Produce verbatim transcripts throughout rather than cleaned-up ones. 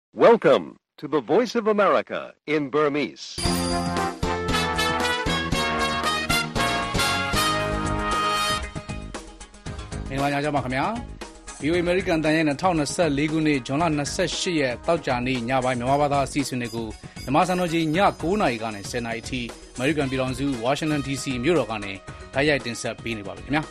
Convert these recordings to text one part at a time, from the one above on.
Welcome to the Voice of America in Burmese. ။မင်္ဂလာညချမ်းပါခင်ဗျာ။ ဗီ အို အေ American တန်ရဲ့၂၀၂၄ခုနှစ်ဇွန်လ၂၈ရက်တောက်ကြနေ့ညပိုင်းမြန်မာဘာသာအစီအစဉ်တွေကိုမြန်မာစံတော်ချိန်ည၉နာရီကနေ၁၀နာရီအထိ American ပြည်ထောင်စု Washington ဒီ စီ မြို့တော်ကနေတိုက်ရိုက်တင်ဆက်ပေးနေပါပြီခင်ဗျာ။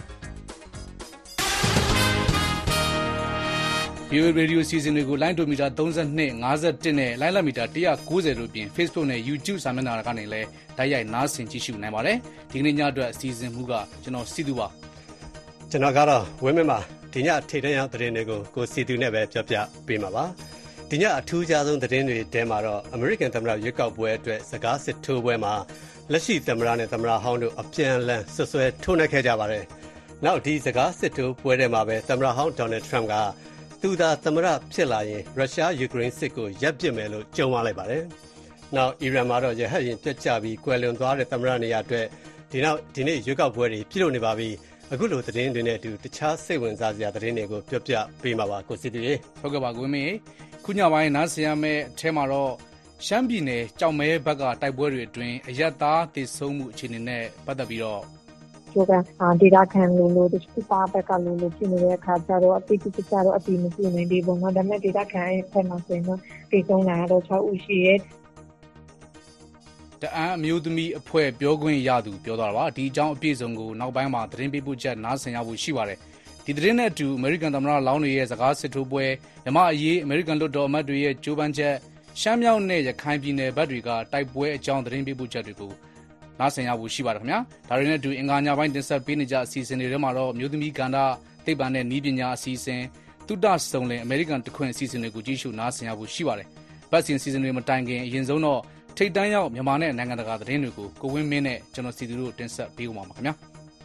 ဗီ အို အေ Radio အစီအစဉ်တွေကိုလိုင်းဒိုမီတာ၃၂ ၅၁နဲ့လိုင်းလက်မီတာ၁၉၀တို့ပြင် Facebook နဲ့ YouTube စာမျက်နှာကနေလည်းတိုက်ရိုက်နားဆင်ကြည့်ရှုနိုင်ပါတယ်။ဒီကနေ့ညအတွက်အစီအစဉ်မှုကကျွန်တော်စီသူပါ။ကျွန်တော်ကတော့ဝင်းမင်းပါဒီညထိတ်တန့်ရောက်သတင်းတွေကိုကိုစီသူနဲ့ပဲပြောပြပေးမှာပါ။ဒီညအထူးခြားဆုံးသတင်းတွေတဲမှာတော့ American သမ္မတရွေးကောက်ပွဲအတွက်စကားစစ်ထိုးပွဲမှာလက်ရှိသမ္မတနဲ့သမ္မတဟောင်းတို့အပြန်အလှန်ဆွဆွဲထိုးနှက်ခဲ့ကြပါတယ်။နောက်ဒီစကားစစ်ထိုးပွဲထဲမှာပဲသမ္မတဟောင်း Donald Trump ကသူသာသမ္မတဖြစ်လာရင်ရုရှားယူကရိန်းစစ်ကိုရပ်ပစ်မယ်လို့ကြုံသွားလိုက်ပါတယ်။နောက်အီရန်မှာတော့ရဟတ်ယာဉ်ပြတ်ကျပြီးကွယ်လွန်သွားတဲ့သမ္မတနေရာအတွက်ဒီနောက်ဒီနေ့ရွေးကောက်ပွဲတွေပြုလုပ်နေပါပြီ။အခုလိုသတင်းတွေနဲ့အတူတခြားစိတ်ဝင်စားစရာသတင်းတွေကိုပြောပြပေးမှာပါကိုစီတီရေ။ဟုတ်ကဲ့ပါကိုမင်း။ခုညပိုင်းနားဆင်ရမယ့်အထဲမှာတော့ရှမ်းပြည်နယ်ကြောင်မဲဘက်ကတိုက်ပွဲတွေအတွင်းအရက်သားတည်ဆုံမှုအခြေအနေနဲ့ပတ်သက်ပြီးတော့ကျိုးကဒေတာခံလို့လို့ဒီစတာဘက်ကလို့လို့ဖြစ်နေတဲ့အခါကျတော့အတိအကျကျတော့အတိမပြနိုင်သေးဘူးเนาะဒါပေမဲ့ဒေတာခံရဲ့ဆက်မှာဆိုရင်တော့ဒီသုံးလာတော့၆ဦးရှိရဲ့တအန်းအမျိုးသမီးအဖွဲ့ပြောခွင့်ရသူပြောသွားတာပါဒီအကြောင်းအပြည့်စုံကိုနောက်ပိုင်းမှာသတင်းပေးပို့ချက်နားဆင်ရဖို့ရှိပါတယ်ဒီသတင်းနဲ့အတူအမေရိကန်သမ္မတလောင်းတွေရဲ့စကားစစ်ထိုးပွဲမြမအရေးအမေရိကန်လွှတ်တော်အမတ်တွေရဲ့ကြိုးပမ်းချက်ရှမ်းမြောက်နဲ့ရခိုင်ပြည်နယ်ဘက်တွေကတိုက်ပွဲအကြောင်းသတင်းပေးပို့ချက်တွေကိုနားဆင်ရဖို့ရှိပါတယ်ခင်ဗျာဒါတွေနဲ့အတူအင်္ဂါညပိုင်းတင်ဆက်ပေးနေကြအစီအစဉ်တွေထဲမှာတော့မျိုးသမီးကန္တာသိပ္ပံနဲ့နည်းပညာအစီအစဉ်တုဒ္ဒစုံလင်အမေရိကန်တခွင်အစီအစဉ်တွေကိုကြည့်ရှုနားဆင်ရဖို့ရှိပါတယ်ဘတ်စင်အစီအစဉ်တွေမတိုင်ခင်အရင်ဆုံးတော့ထိတ်တန်းရောက်မြန်မာနဲ့နိုင်ငံတကာသတင်းတွေကိုကိုဝင်းမင်းနဲ့ကျွန်တော်စီသူတို့တင်ဆက်ပေးဦးမှာပါခင်ဗျာ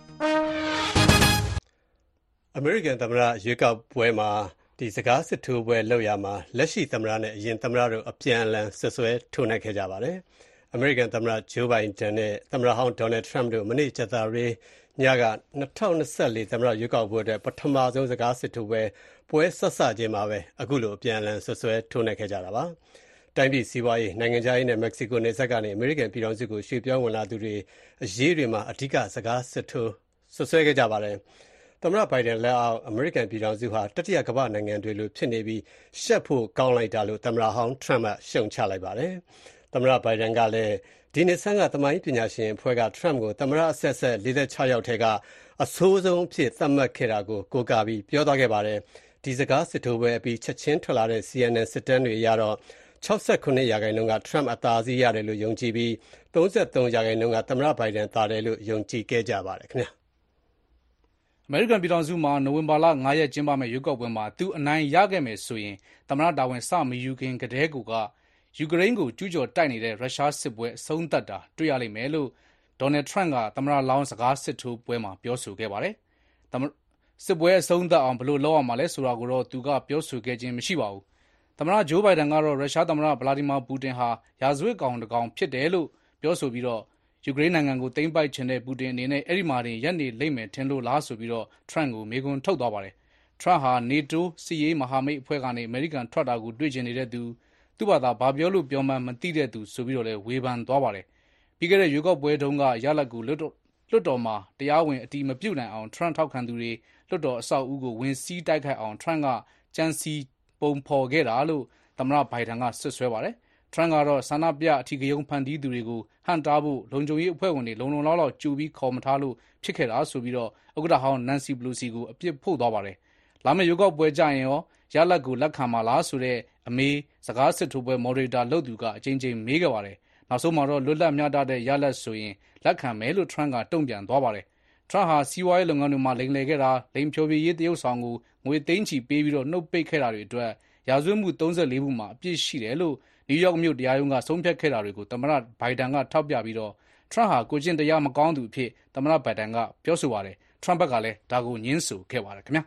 အမေရိကန်သမ္မတရွေးကောက်ပွဲမှာဒီစကားစစ်ထိုးပွဲလောက်ရမှာလက်ရှိသမ္မတနဲ့အရင်သမ္မတတို့အပြန်အလှန်ဆွဆွဲထိုးနှက်ခဲ့ကြပါတယ်အမေရိကန်သမ္မတဂျိုးဘိုင်ဒန်နဲ့သမ္မတဟောင်းဒေါ်နယ်ထရမ့်တို့မနေ့ကြာသပတေးညက၂၀၂၄သမ္မတရွေးကောက်ပွဲအတွက်ပထမဆုံးစကားစစ်ထိုးပွဲပွဲဆက်စချင်းမှာပဲအခုလိုအပြန်အလှန်ဆွဆွဲထိုးနှက်ခဲ့ကြတာပါတိုင်းပြည်စီးပွားရေးနိုင်ငံခြားရေးနဲ့မက္ကဆီကိုနယ်စပ်ကနေအမေရိကန်ပြည်ထောင်စုကိုရွှေ့ပြောင်းဝင်လာသူတွေအရေးတွေမှာအဓိကစကားစစ်ထိုးဆွဆွဲခဲ့ကြပါတယ်သမ္မတဘိုင်ဒန်လက်အောက်အမေရိကန်ပြည်ထောင်စုဟာတတိယကမ္ဘာနိုင်ငံတွေလိုဖြစ်နေပြီးရှက်ဖို့ကောင်းလိုက်တာလို့သမ္မတဟောင်းထရမ့်ကရှုံချလိုက်ပါတယ်သမ္မတဘိုင်ဒန်ကလည်းဒီနှစ်ဆန်းကသမိုင်းပညာရှင်အဖွဲ့ကထရမ့်ကိုသမ္မတအဆက်ဆက်၄၆ယောက်ထဲကအဆိုးဆုံးဖြစ်သတ်မှတ်ခဲ့တာကိုကိုးကားပြီးပြောသွားခဲ့ပါတယ်ဒီစကားစစ်ထိုးပွဲအပြီးချက်ချင်းထွက်လာတဲ့ စီ အန် အန် စစ်တမ်းတွေအရတော့၆၉ရာခိုင်နှုန်းကထရမ့်အသာစီးရတယ်လို့ယုံကြည်ပြီး၃၃ရာခိုင်နှုန်းကသမ္မတဘိုင်ဒန်သာတယ်လို့ယုံကြည်ခဲ့ကြပါတယ်ခင်ဗျာအမေရိကန်ပြည်ထောင်စုမှာနိုဝင်ဘာလ၅ရက်ကျင်းပမယ့်ရွေးကောက်ပွဲမှာသူအနိုင်ရခဲ့မယ်ဆိုရင်သမ္မတတာဝန်စမယူခင်ကတည်းကယူကရိန်းကိုကျူးကျော်တိုက်နေတဲ့ရုရှားစစ်ပွဲအဆုံးသတ်တာတွေ့ရလိမ့်မယ်လို့ဒေါ်နယ်ထရမ့်ကသမ္မတလောင်းစကားစစ်ထိုးပွဲမှာပြောဆိုခဲ့ပါတယ်။စစ်ပွဲအဆုံးသတ်အောင်ဘယ်လိုလုပ်ရမှာလဲဆိုတာကိုတော့သူကပြောဆိုခဲ့ခြင်းမရှိပါဘူး။သမ္မတဂျိုးဘိုင်ဒန်ကတော့ရုရှားသမ္မတဗလာဒီမာပူတင်ဟာရာဇဝတ်ကောင်တစ်ကောင်ဖြစ်တယ်လို့ပြောဆိုပြီးတော့ယူကရိန်းနိုင်ငံကိုသိမ်းပိုက်ချင်တဲ့ပူတင်အနေနဲ့အဲ့ဒီမှာတင်ရပ်နေလိမ့်မယ်ထင်လို့လားဆိုပြီးတော့ထရမ့်ကိုမေးခွန်းထုတ်သွားပါတယ်။ထရမ့်ဟာနေတိုးစစ်ရေးမဟာမိတ်အဖွဲ့ကနေအမေရိကန်ထွက်တာကိုတွေ့ချင်နေတဲ့သူသူ့ဘာသာဘာပြောလို့ပြောမှန်းမသိတဲ့သူဆိုပြီးတော့လည်းဝေဖန်သွားပါတယ်။ပြီးခဲ့တဲ့ရွေးကောက်ပွဲတုန်းကရလဒ်ကိုလွှတ်တော်လွှတ်တော်မှာတရားဝင်အတည်မပြုနိုင်အောင်ထရမ့်ထောက်ခံသူတွေလွှတ်တော်အဆောက်အဦကိုဝင်စီးတိုက်ခိုက်အောင်ထရမ့်ကကြံစီပုံဖော်ခဲ့တာလို့သမ္မတဘိုင်ဒန်ကဆွဆွဲပါတယ်။ထရမ့်ကတော့ဆန္ဒပြအထီးကယုံဖန်တီးသူတွေကိုဟန်တားဖို့လုံခြုံရေးအဖွဲ့ဝင်တွေလုံလုံလောက်လောက်ကြိုပြီးခေါ်မထားလို့ဖြစ်ခဲ့တာဆိုပြီးတော့ဥက္ကဋ္ဌဟောင်းနန်စီပလိုစီကိုအပြစ်ဖို့သွားပါတယ်။လာမယ့်ရွေးကောက်ပွဲကြရင်ရောရလဒ်ကိုလက်ခံမှာလားဆိုတဲ့အမေးစကားစစ်ထိုးပွဲမော်ဒရေတာလုပ်သူကအချိန်ချင်းမေးခဲ့ပါတယ်။နောက်ဆုံးမှာတော့လွတ်လပ်မျှတတဲ့ရလဒ်ဆိုရင်လက်ခံမယ်လို့ထရမ့်ကတုံ့ပြန်သွားပါတယ်။ထရမ့်ဟာစီးပွားရေးလုပ်ငန်းတွေမှာလိမ်လည်ခဲ့တာလိမ်ဖြိုပြရေးတရုတ်ဆောင်ကိုငွေသိန်းချီပေးပြီးတော့နှုတ်ပိတ်ခဲ့တာတွေအတွက်ရာဇဝတ်မှု၃၄မှုမှာအပြစ်ရှိတယ်လို့နယူးယောက်မြို့တရားရုံးကဆုံးဖြတ်ခဲ့တာတွေကိုသမ္မတဘိုင်ဒန်ကထောက်ပြပြီးတော့ထရမ့်ဟာကိုကျင့်တရားမကောင်းသူအဖြစ်သမ္မတဘိုင်ဒန်ကပြောဆိုပါတယ်။ထရမ့်ဘက်ကလည်းဒါကိုညှင်းဆိုခဲ့ပါတယ်ခင်ဗျာ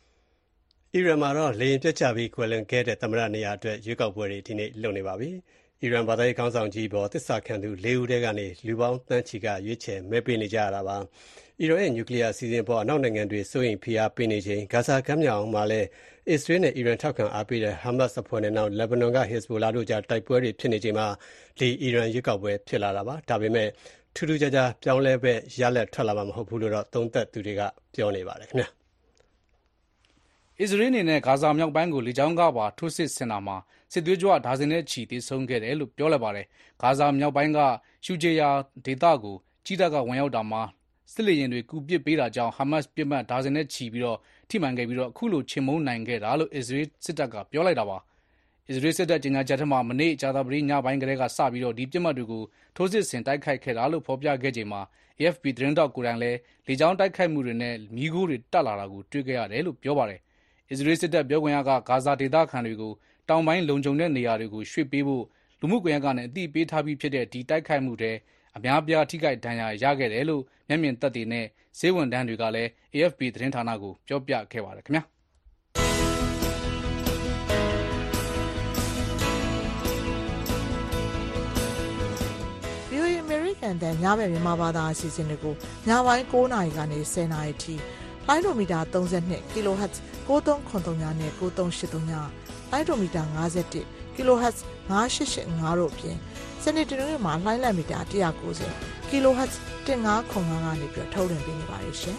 အီရန်မှာတော့လေယာဉ်ပြတ်ကျပြီးကွယ်လွန်ခဲ့တဲ့သမ္မတနေရာအတွက်ရွေးကောက်ပွဲတွေဒီနေ့လုပ်နေပါပြီအီရန်ဘာသာရေးခေါင်းဆောင်ကြီးအပေါ်သစ္စာခံသူလေးဦးထဲကနေလူပေါင်းသန်းချီကရွေးချယ်မဲပေးနေကြရတာပါ။အီရန်ရဲ့နျူကလ িয়ার အစီအစဉ်ပေါ်အနောက်နိုင်ငံတွေစိုးရိမ်ဖိအားပေးနေချိန်ဂါဇာကမ်းမြောင်မှာလည်းအစ္စရေးနဲ့အီရန်ထောက်ခံအားပေးတဲ့ဟာမတ်စ်အဖွဲ့နဲ့နောက်လက်ဘနွန်ကဟစ်ဇ်ဘိုလာတို့ကြားတိုက်ပွဲတွေဖြစ်နေချိန်မှာဒီအီရန်ရွေးကောက်ပွဲဖြစ်လာတာပါ။ဒါပေမဲ့ထူးထူးခြားခြားပြောင်းလဲပဲရလက်ထွက်လာမှာမဟုတ်ဘူးလို့တော့သုံးသပ်သူတွေကပြောနေပါတယ်ခင်ဗျာအစ္စရေးအနေနဲ့ဂါဇာမြောက်ပိုင်းကိုလေကြောင်းကပါထိုးစစ်ဆင်တာမှာစစ်သွေးကြွဒါဇင်နဲ့ချီသေဆုံးခဲ့တယ်လို့ပြောလိုက်ပါတယ်။ဂါဇာမြောက်ပိုင်းကရှူဂျေယာဒေသကိုကြီးတပ်ကဝင်ရောက်တာမှာစစ်လေယာဉ်တွေကူပစ်ပေးတာကြောင့်ဟာမတ်စ်ပစ်မှတ်ဒါဇင်နဲ့ချီပြီးတော့ထိမှန်ခဲ့ပြီးတော့အခုလိုချေမှုန်းနိုင်ခဲ့တာလို့အစ္စရေးစစ်တပ်ကပြောလိုက်တာပါ။အစ္စရေးစစ်တပ်ကြေညာချက်ထဲမှာမနေ့ကြာသပတေးညပိုင်းကလေးကစပြီးတော့ဒီပစ်မှတ်တွေကိုထိုးစစ်ဆင်တိုက်ခိုက်ခဲ့တာလို့ဖော်ပြခဲ့ချိန်မှာ A F P သတင်းတောက်ကိုယ်တိုင်လည်းလေကြောင်းတိုက်ခိုက်မှုတွေနဲ့မီးခိုးတွေတက်လာတာကိုတွေ့ခဲ့ရတယ်လို့ပြောပါတယ်။အစ္စရေးစစ်တပ်ပြောခွင့်ရကဂါဇာဒေသခံတွေကိုတောင်ပိုင်းလုံခြုံတဲ့နေရာတွေကိုရွှေ့ပေးဖို့လူမှုကွန်ရက်ကနေအသိပေးထားပြီးဖြစ်တဲ့ဒီတိုက်ခိုက်မှုတွေအများပြားထိခိုက်ဒဏ်ရာရခဲ့တယ်လို့မျက်မြင်သက်သေနဲ့ဈေးဝန်ထမ်းတွေကလည်း A F P သတင်းဌာနကိုပြောပြခဲ့ပါတယ်ခင်ဗျာ။ V O A အမေရိကန်တန်ညဘက်မြန်မာဘာသာအစီအစဉ်တွေကိုညပိုင်း၉နာရီကနေ၁၀နာရီထိလိုင်းဒိုမီတာ၃၂ kHz ၉၃၇၃ညနဲ့၉၃၈၃ညလိုင်းဒိုမီတာ၅၁ kHz ၅၈၈၅တို့အပြင်စနေတနင်္ဂနွေမှာလိုင်းလံမီတာ၁၉၀ kHz ၁၅၇၅ကနေပြီးထုတ်လွှင့်ပေးနေပါတယ်ရှင်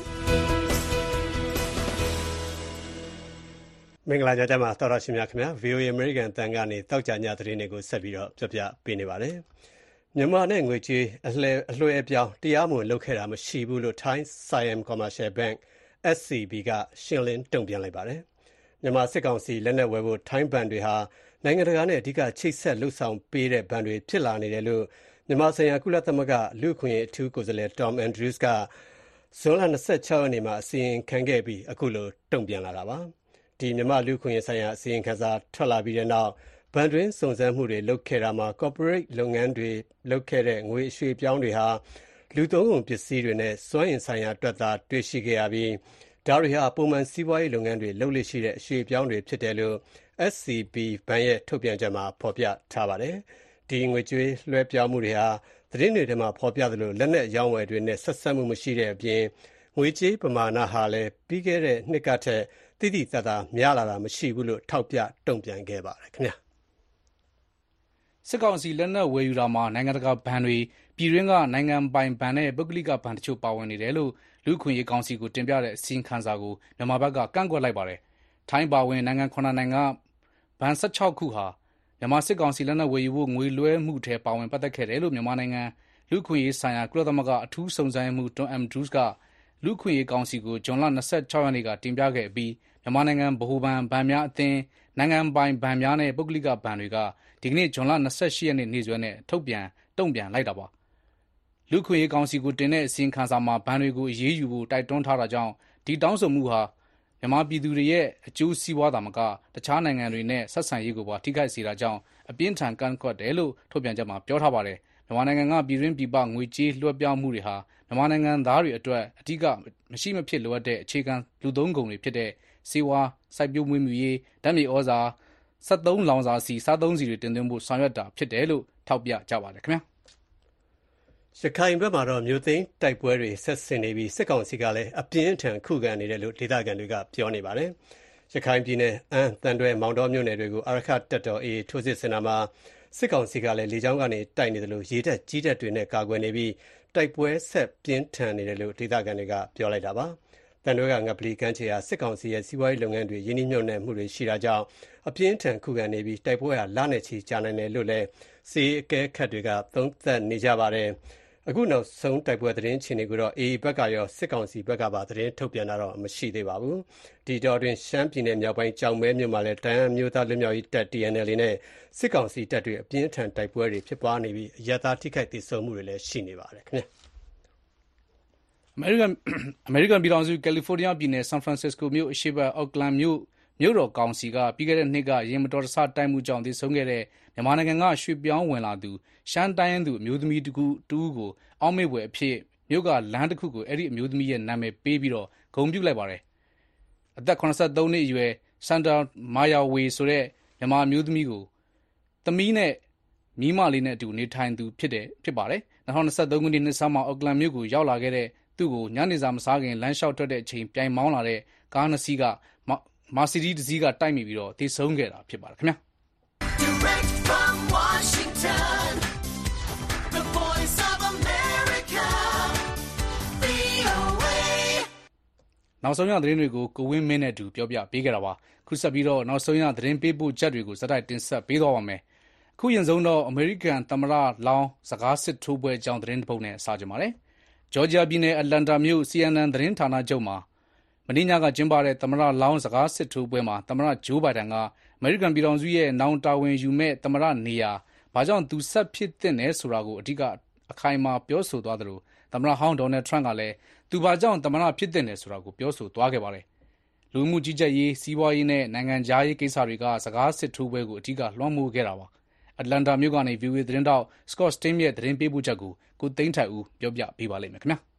မင်္ဂလာကြပါတော်တော်ရှင်များခင်ဗျာ V O A အမေရိကန်တန်ကနေတောက်ကြညသတင်းတွေကိုဆက်ပြီးတော့ပြပြပေးနေပါတယ်မြန်မာနဲ့ငွေကြေးအလှဲအလွှဲအပြောင်းတရားမဝင်လုပ်ခဲ့တာမရှိဘူးလို့ Thai Siam Commercial Bank S C B ကရှင်းလင်းတုံ့ပြန်လိုက်ပါတယ်။မြန်မာစစ်ကောင်စီလက်နက်ဝယ်ဖို့ထိုင်းဘဏ်တွေဟာနိုင်ငံတကာနဲ့အဓိကချိတ်ဆက်လှုပ်ဆောင်ပေးတဲ့ဘဏ်တွေဖြစ်လာနေတယ်လို့မြန်မာဆိုင်ရာကုလသမဂ္ဂလူ့အခွင့်အရေးအထူးကိုယ်စားလှယ် Tom Andrews ကဇွန်လ၂၆ရက်နေ့မှာအစီရင်ခံခဲ့ပြီးအခုလိုတုံ့ပြန်လာတာပါ။ဒီမြန်မာလူ့အခွင့်အရေးဆိုင်ရာအစီရင်ခံစာထွက်လာပြီးတဲ့နောက်ဘဏ်တွင်းစုံစမ်းမှုတွေလုပ်ခဲ့တာမှာ corporate လုပ်ငန်းတွေလုပ်ခဲ့တဲ့ငွေအရွှေ့ပြောင်းတွေဟာလူသုံးကုန်ပစ္စည်းတွေနဲ့စွမ်းအင်ဆိုင်ရာအတွက်သာတွေ့ရှိခဲ့ရပြီးဒါတွေဟာပုံမှန်စီးပွားရေးလုပ်ငန်းတွေလုပ်လို့ရှိတဲ့အရွှေ့ပြောင်းတွေဖြစ်တယ်လို့ S C B ဘဏ်ရဲ့ထုတ်ပြန်ချက်မှာဖော်ပြထားပါတယ်။ဒီငွေကြေးလွှဲပြောင်းမှုတွေဟာသတင်းတွေထဲမှာဖော်ပြသလိုလက်နက်ရောင်းဝယ်တွေနဲ့ဆက်စပ်မှုမရှိတဲ့အပြင်ငွေကြေးပမာဏဟာလည်းပြီးခဲ့တဲ့နှစ်ကထက်တိတိကျကျများလာတာမရှိဘူးလို့ထောက်ပြတုံ့ပြန်ခဲ့ပါတယ်ခင်ဗျာ။စစ်ကောင်စီလက်နက်ဝယ်ယူတာမှာနိုင်ငံတကာဘဏ်တွေပြည်တွင်းကနိုင်ငံပိုင်ဘဏ်နဲ့ပုဂ္ဂလိကဘဏ်တချို့ပါဝင်နေတယ်လို့လူ့အခွင့်အရေးကောင်စီကိုတင်ပြတဲ့အစီရင်ခံစာကိုမြန်မာဘက်ကကန့်ကွက်လိုက်ပါတယ်။ထိုင်းပါဝင်နိုင်ငံခုနှစ်နိုင်ငံဘဏ်၁၆ခုဟာမြန်မာစစ်ကောင်စီလက်နက်ဝယ်ယူဖို့ငွေလွှဲမှုထဲပါဝင်ပတ်သက်ခဲ့တယ်လို့မြန်မာနိုင်ငံလူ့အခွင့်အရေးဆိုင်ရာကုလသမဂ္ဂအထူးစုံစမ်းမှု Tom Andrews ကလူ့အခွင့်အရေးကောင်စီကိုဇွန်လ၂၆ရက်နေ့ကတင်ပြခဲ့ပြီးမြန်မာနိုင်ငံဗဟိုဘဏ်ဘဏ်များအသင်းနိုင်ငံပိုင်ဘဏ်များနဲ့ပုဂ္ဂလိကဘဏ်တွေကဒီကနေ့ဇွန်လ၂၈ရက်နေ့နေ့စွဲနဲ့ထုတ်ပြန်တုံ့ပြန်လိုက်တာပါလူ့ခွင့်ရေးကောင်စီကိုတင်တဲ့အစီရင်ခံစာမှာဘဏ်တွေကိုအရေးယူဖို့တိုက်တွန်းထားတာကြောင့်ဒီတောင်းဆိုမှုဟာမြန်မာပြည်သူတွေရဲ့အကျိုးစီးပွားသာမကတခြားနိုင်ငံတွေနဲ့ဆက်ဆံရေးကိုပါထိခိုက်စေတာကြောင့်အပြင်းထန်ကန့်ကွက်တယ်လို့ထုတ်ပြန်ချက်မှာပြောထားပါတယ်မြန်မာနိုင်ငံကပြည်တွင်းပြည်ပငွေကြေးလွှဲပြောင်းမှုတွေဟာမြန်မာနိုင်ငံသားတွေအတွက်အဓိကမရှိမဖြစ်လိုအပ်တဲ့အခြေခံလူသုံးကုန်တွေဖြစ်တဲ့စေဝါစိုက်ပျိုးမွေးမြူရေးဓာတ်မြေဩဇာစက်သုံးလောင်စာစီစားသုံးစီတွေတင်သွင်းဖို့ဆောင်ရွက်တာဖြစ်တယ်လို့ထောက်ပြကြပါတယ်ခင်ဗျာရခိုင်ဘက်မှာတော့မြို့သိမ်းတိုက်ပွဲတွေဆက်ဆင်နေပြီးစစ်ကောင်စီကလည်းအပြင်းထန်ခုခံနေတယ်လို့ဒေသခံတွေကပြောနေပါတယ်ရခိုင်ပြည်နယ်အမ်းတန်တွဲမောင်တော်မြို့နယ်တွေကိုအာရခတပ်တော် A ထိုးစစ်ဆင်တာမှာစစ်ကောင်စီကလည်းလေကြောင်းကနေတိုက်နေတယ်လို့ရေတပ်ကြီးတပ်တွေနဲ့ကာကွယ်နေပြီးတိုက်ပွဲဆက်ပြင်းထန်နေတယ်လို့ဒေသခံတွေကပြောလိုက်တာပါတန်တွဲကငပလီကမ်းခြေဟာစစ်ကောင်စီရဲ့စီးပွားရေးလုပ်ငန်းတွေရင်းနှီးမြှုပ်နှံမှုတွေရှိတာကြောင့်အပြင်းထန်ခုခံနေပြီးတိုက်ပွဲဟာလနဲ့ချီကြာနိုင်တယ်လို့လည်းစီအကဲခတ်တွေကသုံးသပ်နေကြပါတယ်အခုနောက်ဆုံးတိုက်ပွဲသတင်းချင်းတွေကိုတော့ A ဘက်ကရောစစ်ကောင်စီဘက်ကပါသတင်းထုတ်ပြန်တာတော့မရှိသေးပါဘူးဒီတော့တွင်ရှမ်းပြည်နယ်မြောက်ပိုင်းကြောင်မဲမြို့မှာလည်းတန်မျိုးသားလူမျိုးရေးတပ် T N L နဲ့စစ်ကောင်စီတပ်တွေအပြင်းထန်တိုက်ပွဲတွေဖြစ်ပွားနေပြီးအရသာထိခိုက်ဒေဆုံးမှုတွေလည်းရှိနေပါတယ်ခင်ဗျအမေရိကန်အမေရိကန်ပြည်ထောင်စုကယ်လီဖိုးနီးယားပြည်နယ်ဆန်ဖရန်စစ္စကိုမြို့အရှေ့ဘက်အော့ကလန်မြို့မြို့တော်ကောင်စီကပြီးခဲ့တဲ့နှစ်ကရင်မတော်တဆတိုက်မှုကြောင့်သေဆုံးခဲ့တဲ့မြန်မာနိုင်ငံကရွှေ့ပြောင်းဝင်လာသူရှမ်းတိုင်းရင်းသူအမျိုးသမီးတကူတူးကိုအောက်မေ့ွယ်အဖြစ်မြို့ကလမ်းတစ်ခုကိုအဲ့ဒီအမျိုးသမီးရဲ့နာမည်ပေးပြီးတော့ဂုဏ်ပြုလိုက်ပါတယ်အသက်၇၃နှစ်အရွယ်စန်တာမာယာဝေဆိုတဲ့မြန်မာအမျိုးသမီးကိုသမီးနဲ့မိမလေးနဲ့အတူနေထိုင်သူဖြစ်တယ်ဖြစ်ပါတယ်။၂၀၂၃ခုနှစ်နှစ်ဆန်းမှာအော့ကလန်မြို့ကိုရောက်လာခဲ့တဲ့သူ့ကိုညနေစာမစားခင်လမ်းလျှောက်ထွက်တဲ့အချိန်ပြိုင်မောင်းလာတဲ့ကားနှစ်စီးကမာစီဒီတစ်စီးကတိုက်မိပြီးတော့တေဆုံးခဲ့တာဖြစ်ပါတယ်ခင်ဗျာ။ Direct from Washington, the voice of America, V O A နောက်ဆုံးရသတင်းတွေကိုကိုဝင်းမင်းနဲ့အတူပြောပြပေးခဲ့တာပါ။ခုဆက်ပြီးတော့နောက်ဆုံးရသတင်းပေးပို့ချက်တွေကိုစတိုက်တင်ဆက်ပေးသွားပါမယ်။ခုရင်ဆုံးတော့အမေရိကန်သမ္မတလောင်းစကားစစ်ထိုးပွဲအကြောင်းသတင်းတစ်ပုဒ်နဲ့စကြပါတယ်။ဂျော်ဂျီယာပြည်နယ်အတ္တလန္တာမြို့ C N N သတင်းဌာနချုပ်မှာမနေ့ညကကျင်းပတဲ့သမ္မတလောင်းစကားစစ်ထိုးပွဲမှာသမ္မတဂျိုးဘိုင်ဒန်ကအမေရိကန်ပြည်ထောင်စုရဲ့နောင်တာဝန်ယူမဲ့သမ္မတနေရာဘာကြောင့်သူဆက်ဖြစ်တဲ့နယ်ဆိုတာကိုအဓိကအခိုင်အမာပြောဆိုသွားသလိုသမ္မတဟောင်းဒေါ်နယ်ထရန့်ကလည်းသူဘာကြောင့်သမ္မတဖြစ်တဲ့နယ်ဆိုတာကိုပြောဆိုသွားခဲ့ပါတယ်။လူမှုကြီးကြပ်ရေးစီးပွားရေးနဲ့နိုင်ငံခြားရေးကိစ္စတွေကစကားစစ်ထိုးပွဲကိုအဓိကလွှမ်းမိုးခဲ့တာပါ။အတ္တလန္တာမြို့ကနေ V O A သတင်းတောက် Scott Stein ရဲ့သတင်းပေးပို့ချက်ကိုကိုသိန်းထိုက်ဦးပြောပြပေးပါလိမ့်မယ်ခင်ဗျာ။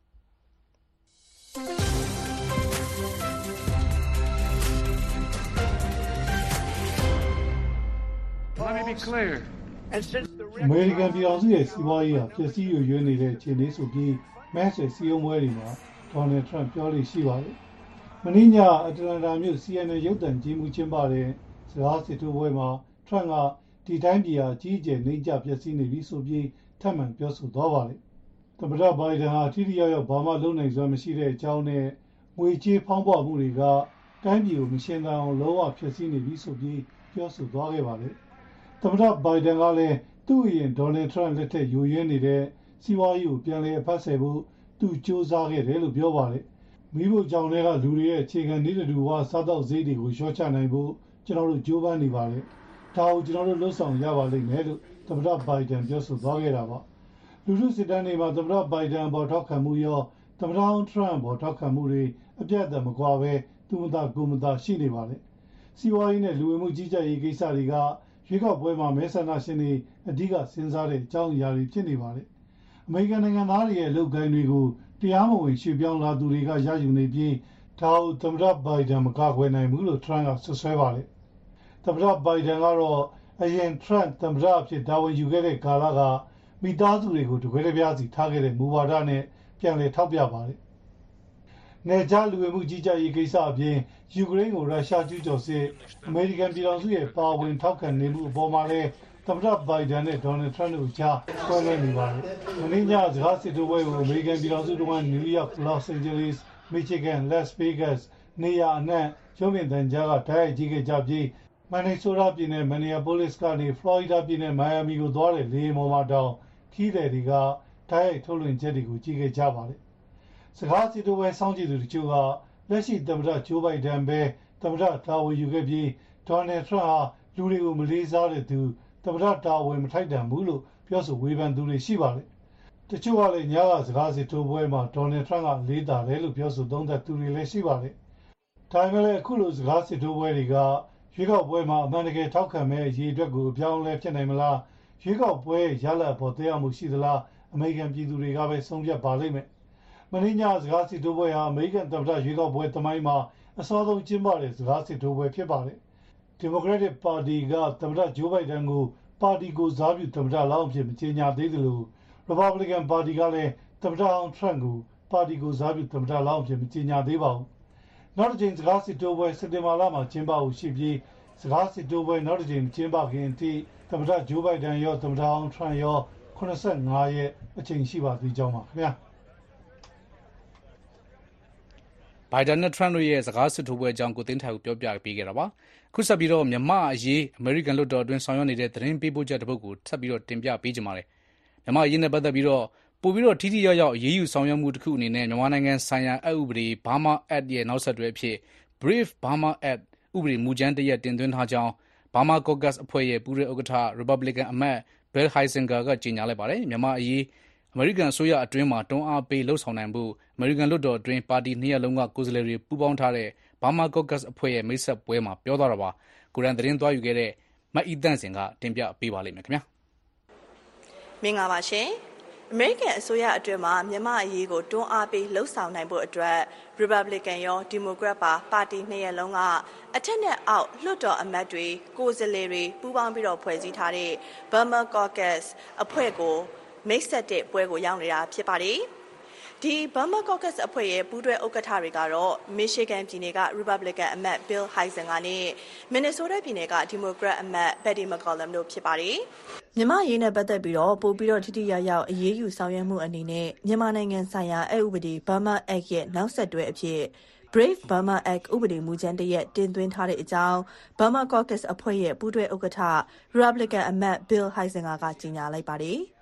Let me be clear. အမေရိကန်ပြည်ထောင်စုရဲ့စီးပွားရေးဟာပျက်စီးရွရွနေတဲ့အခြေအနေဆိုပြီးမက်ဆေ့စီယုံပွဲတွေမှာဒေါ်နယ်ထရန့်ပြောလို့ရှိပါတယ်။မင်းညအတ္တလန္တာမြို့ C N N ရုပ်သံကြီးမှုကျင်းပတဲ့စကားစစ်ထိုးပွဲမှာထရန့်ကဒီတိုင်းပြည်ဟာကြီးကျယ်နှိမ့်ကျပျက်စီးနေပြီဆိုပြီးထပ်မံပြောဆိုသွားပါတယ်။သမ္မတဘိုင်ဒန်ဟာထိထိရောက်ရောက်ဘာမှလုပ်နိုင်စွမ်းမရှိတဲ့အကြောင်းနဲ့ငွေကြေးဖောင်းပွမှုတွေကတိုင်းပြည်ကိုမရှင်းသန်အောင်လုံးဝဖျက်ဆီးနေပြီဆိုပြီးပြောဆိုသွားခဲ့ပါတယ်။သမ္မတဘိုင်ဒန်ကလည်းသူ့အရင်ဒေါ်နယ်ထရန့်လက်ထက်ယိုယွင်းနေတဲ့စီးပွားရေးကိုပြန်လည်အဖတ်ဆယ်ဖို့သူစူးစမ်းခဲ့တယ်လို့ပြောပါတယ်။မိဖို့ကြောင့်လည်းကလူတွေရဲ့အခြေခံနေတူဝါစားတော့ဈေးတွေကိုလျှော့ချနိုင်ဖို့ကျွန်တော်တို့ကြိုးပမ်းနေပါတယ်။ဒါကိုကျွန်တော်တို့လှုပ်ဆောင်ရပါလိမ့်မယ်လို့သမ္မတဘိုင်ဒန်ပြောဆိုသွားခဲ့တာပါ။လူထုစစ်တမ်းတွေမှာသမ္မတဘိုင်ဒန်ပေါ်ထောက်ခံမှုရောသမ္မတထရန့်ပေါ်ထောက်ခံမှုတွေအပြတ်အသတ်မကွာပဲသူမသာကိုမသာရှိနေပါတယ်။စီးပွားရေးနဲ့လူဝင်မှုကြီးကြပ်ရေးကိစ္စတွေကရွေးကောက်ပွဲမှာမဲဆန္ဒရှင်တွေအဓိကစဉ်းစားတဲ့အကြောင်းအရာတွေဖြစ်နေပါတယ်။အမေရိကန်နိုင်ငံသားတွေရဲ့လုပ်ကိုင်တွေကိုတရားမဝင်ရွှေ့ပြောင်းလာသူတွေကရယူနေပြီးဒါကိုသမ္မတဘိုင်ဒန်မကာကွယ်နိုင်ဘူးလို့ထရန့်ကဆွဆွဲပါတယ်။သမ္မတဘိုင်ဒန်ကတော့အရင်ထရန့်သမ္မတအဖြစ်တာဝန်ယူခဲ့တဲ့ကာလကမိသားစုတွေကိုတကွဲတပြားစီထားခဲ့တဲ့မူဝါဒနဲ့ပြန်လည်ထောက်ပြပါတယ်။နယ်ခြားလူဝင်မှုကြီးကြပ်ရေးကိစ္စအပြင်ယူကရိန်းကိုရုရှားကျူးကျော်စစ်အမေရိကန်ပြည်ထောင်စုရဲ့ပါဝင်ထောက်ခံနေမှုအပေါ်မှာလည်းသမ္မတဘိုင်ဒန်နဲ့ဒေါ်နယ်ထရန့်တို့ကြားဆွဲလန်းနေပါတယ်။မင်းညစကားစစ်ထိုးပွဲကိုအမေရိကန်ပြည်ထောင်စုကနယူးယောက်၊ လော့စ်အိန်ဂျလိစ်၊ မီချီဂန်၊ လက်စ်ဗေးဂတ်စ်နေရာအနှံ့ရုပ်မြင်သံကြားကတိုက်ရိုက်ကြည့်ခဲ့ကြပြီးမန်နီဆိုတာပြည်နယ်မန်နီယာပိုလစ်ကနေဖလော်ရီဒါပြည်နယ်မိုင်ယာမီကိုသွားတဲ့လေယာဉ်ပေါ်မှာတောင်ခီးသည်တွေကတိုက်ရိုက်ထုတ်လွှင့်ချက်တွေကိုကြည့်ခဲ့ကြပါတယ်။စကားစစ်ထိုးပွဲစောင့်ကြည့်သူတချို့ကလက်ရှိသမ္မတဂျိုးဘိုင်ဒန်ပဲသမ္မတတာဝန်ယူခဲ့ပြီးဒေါ်နယ်ထရန့်ဟာလူတွေကိုမလေးစားတဲ့သူသမ္မတတာဝန်မထိုက်တန်ဘူးလို့ပြောဆိုဝေဖန်သူတွေရှိပါတယ်။တချို့ကလည်းညကစကားစစ်ထိုးပွဲမှာဒေါ်နယ်ထရန့်ကလေးတာတယ်လို့ပြောဆိုသုံးသပ်သူတွေလည်းရှိပါတယ်။ဒါပေမဲ့လည်းအခုလိုစကားစစ်ထိုးပွဲတွေကရွေးကောက်ပွဲမှာအမှန်တကယ်ထောက်ခံမဲ့အရေးအတွက်ကိုအပြောင်းအလဲဖြစ်နိုင်မလားရွေးကောက်ပွဲရလဒ်အပေါ်တရားမှုရှိသလားအမေရိကန်ပြည်သူတွေကပဲဆုံးဖြတ်ပါလိမ့်မယ်။မင်းညစကားစစ်ထိုးပွဲဟာအမေရိကန်သမ္မတရွေးကောက်ပွဲသမိုင်းမှာအစောဆုံးကျင်းပတဲ့စကားစစ်ထိုးပွဲဖြစ်ပါတယ်။ ဒီမိုကရက်တစ်ပါတီကသမ္မတဂျိုးဘိုင်ဒန်ကိုပါတီကိုစားပြုသမ္မတလောင်းအဖြစ်မကြေညာသေးသလိုရီပတ်ဘလီကန်ပါတီကလည်းသမ္မတအောင်ထရန့်ကိုပါတီကိုစားပြုသမ္မတလောင်းအဖြစ်မကြေညာသေးပါဘူး။နောက်တစ်ချိန်စကားစစ်ထိုးပွဲစက်တင်ဘာလမှာကျင်းပဖို့ရှိပြီးစကားစစ်ထိုးပွဲနောက်တစ်ချိန်ကျင်းပခင်အထိသမ္မတဂျိုးဘိုင်ဒန်ရောသမ္မတအောင်ထရန့်ရောခုနစ်ဆယ့်ငါးရက်အချိန်ရှိပါသေးကြောင်းပါခင်ဗျာ။ဘိုင်ဒန်နဲ့ထရန့်တို့ရဲ့စကားစစ်ထိုးပွဲအကြောင်းကိုသိန်းထိုင်ကိုပြောပြပေးခဲ့တာပါ။ခုဆက်ပြီးတော့မြန်မာအရေးအမေရိကန်လွှတ်တော်အတွင်းဆောင်ရွက်နေတဲ့သတင်းပေးပို့ချက်တစ်ပုဒ်ကိုဆက်ပြီးတော့တင်ပြပေးကြပါမယ်။မြန်မာအရေးနဲ့ပတ်သက်ပြီးတော့ပို့ပြီးတော့ထိထိရောက်ရောက်အရေးယူဆောင်ရွက်မှုတစ်ခုအနေနဲ့မြန်မာနိုင်ငံဆိုင်ရာအက်ဥပဒေ Burma Act ရဲ့နောက်ဆက်တွဲအဖြစ် Brave Burma Act ဥပဒေမူကြမ်းတစ်ရပ်တင်သွင်းထားကြောင်း Burma Caucus အဖွဲ့ရဲ့ပူးတွဲဥက္ကဋ္ဌ Republican အမတ် Bill Huizenga ကကြေညာလိုက်ပါတယ်။မြန်မာအရေးအမေရိကန်အစိုးရအတွင်းမှာတွန်းအားပေးလှုပ်ဆောင်နိုင်ဖို့အမေရိကန်လွှတ်တော်အတွင်းပါတီနှစ်ရပ်လုံးကကိုယ်စားလှယ်တွေပူးပေါင်းထားတဲ့ Burma Caucus အဖွဲ့ရဲ့မိတ်ဆက်ပွဲမှာပြောသွားတာပါ။ကိုရန်သတင်းသွားယူခဲ့တဲ့မတ်အီတန့်စင်ကတင်ပြပေးပါလိမ့်မယ်ခင်ဗျာ။မင်္ဂလာပါရှင်။အမေရိကန်အစိုးရအတွင်းမှာမြန်မာအရေးကိုတွန်းအားပေးလှုပ်ဆောင်နိုင်ဖို့အတွက် Republican ရော Democrat ပါပါတီနှစ်ရပ်လုံးကအထက်နဲ့အောက်လွှတ်တော်အမတ်တွေကိုယ်စားလှယ်တွေပူးပေါင်းပြီးတော့ဖွဲ့စည်းထားတဲ့ Burma Caucus အဖွဲ့ကိုမိတ်ဆက်တဲ့ပွဲကိုရောက်နေတာဖြစ်ပါတယ်။ဒီ Burma Caucus အဖွဲ့ရဲ့ပူးတွဲဥက္ကဋ္ဌတွေကတော့ Michigan ပြည်နယ်က Republican အမတ် Bill Huizenga နဲ့ Minnesota ပြည်နယ်က Democrat အမတ် Patty McCollum တို့ဖြစ်ပါတယ်။မြန်မာရေးနဲ့ပတ်သက်ပြီးတော့ပို့ပြီးတော့ထိထိရောက်ရောက်အရေးယူဆောင်ရွက်မှုအနေနဲ့မြန်မာနိုင်ငံဆိုင်ရာအဥပဒေ Burma Act ရဲ့နောက်ဆက်တွဲအဖြစ် Brave Burma Act ဥပဒေမူကြမ်းတရက်တင်သွင်းထားတဲ့အကြောင်း Burma Caucus အဖွဲ့ရဲ့ပူးတွဲဥက္ကဋ္ဌ Republican အမတ် Bill Huizenga ကကြေညာလိုက်ပါတယ်။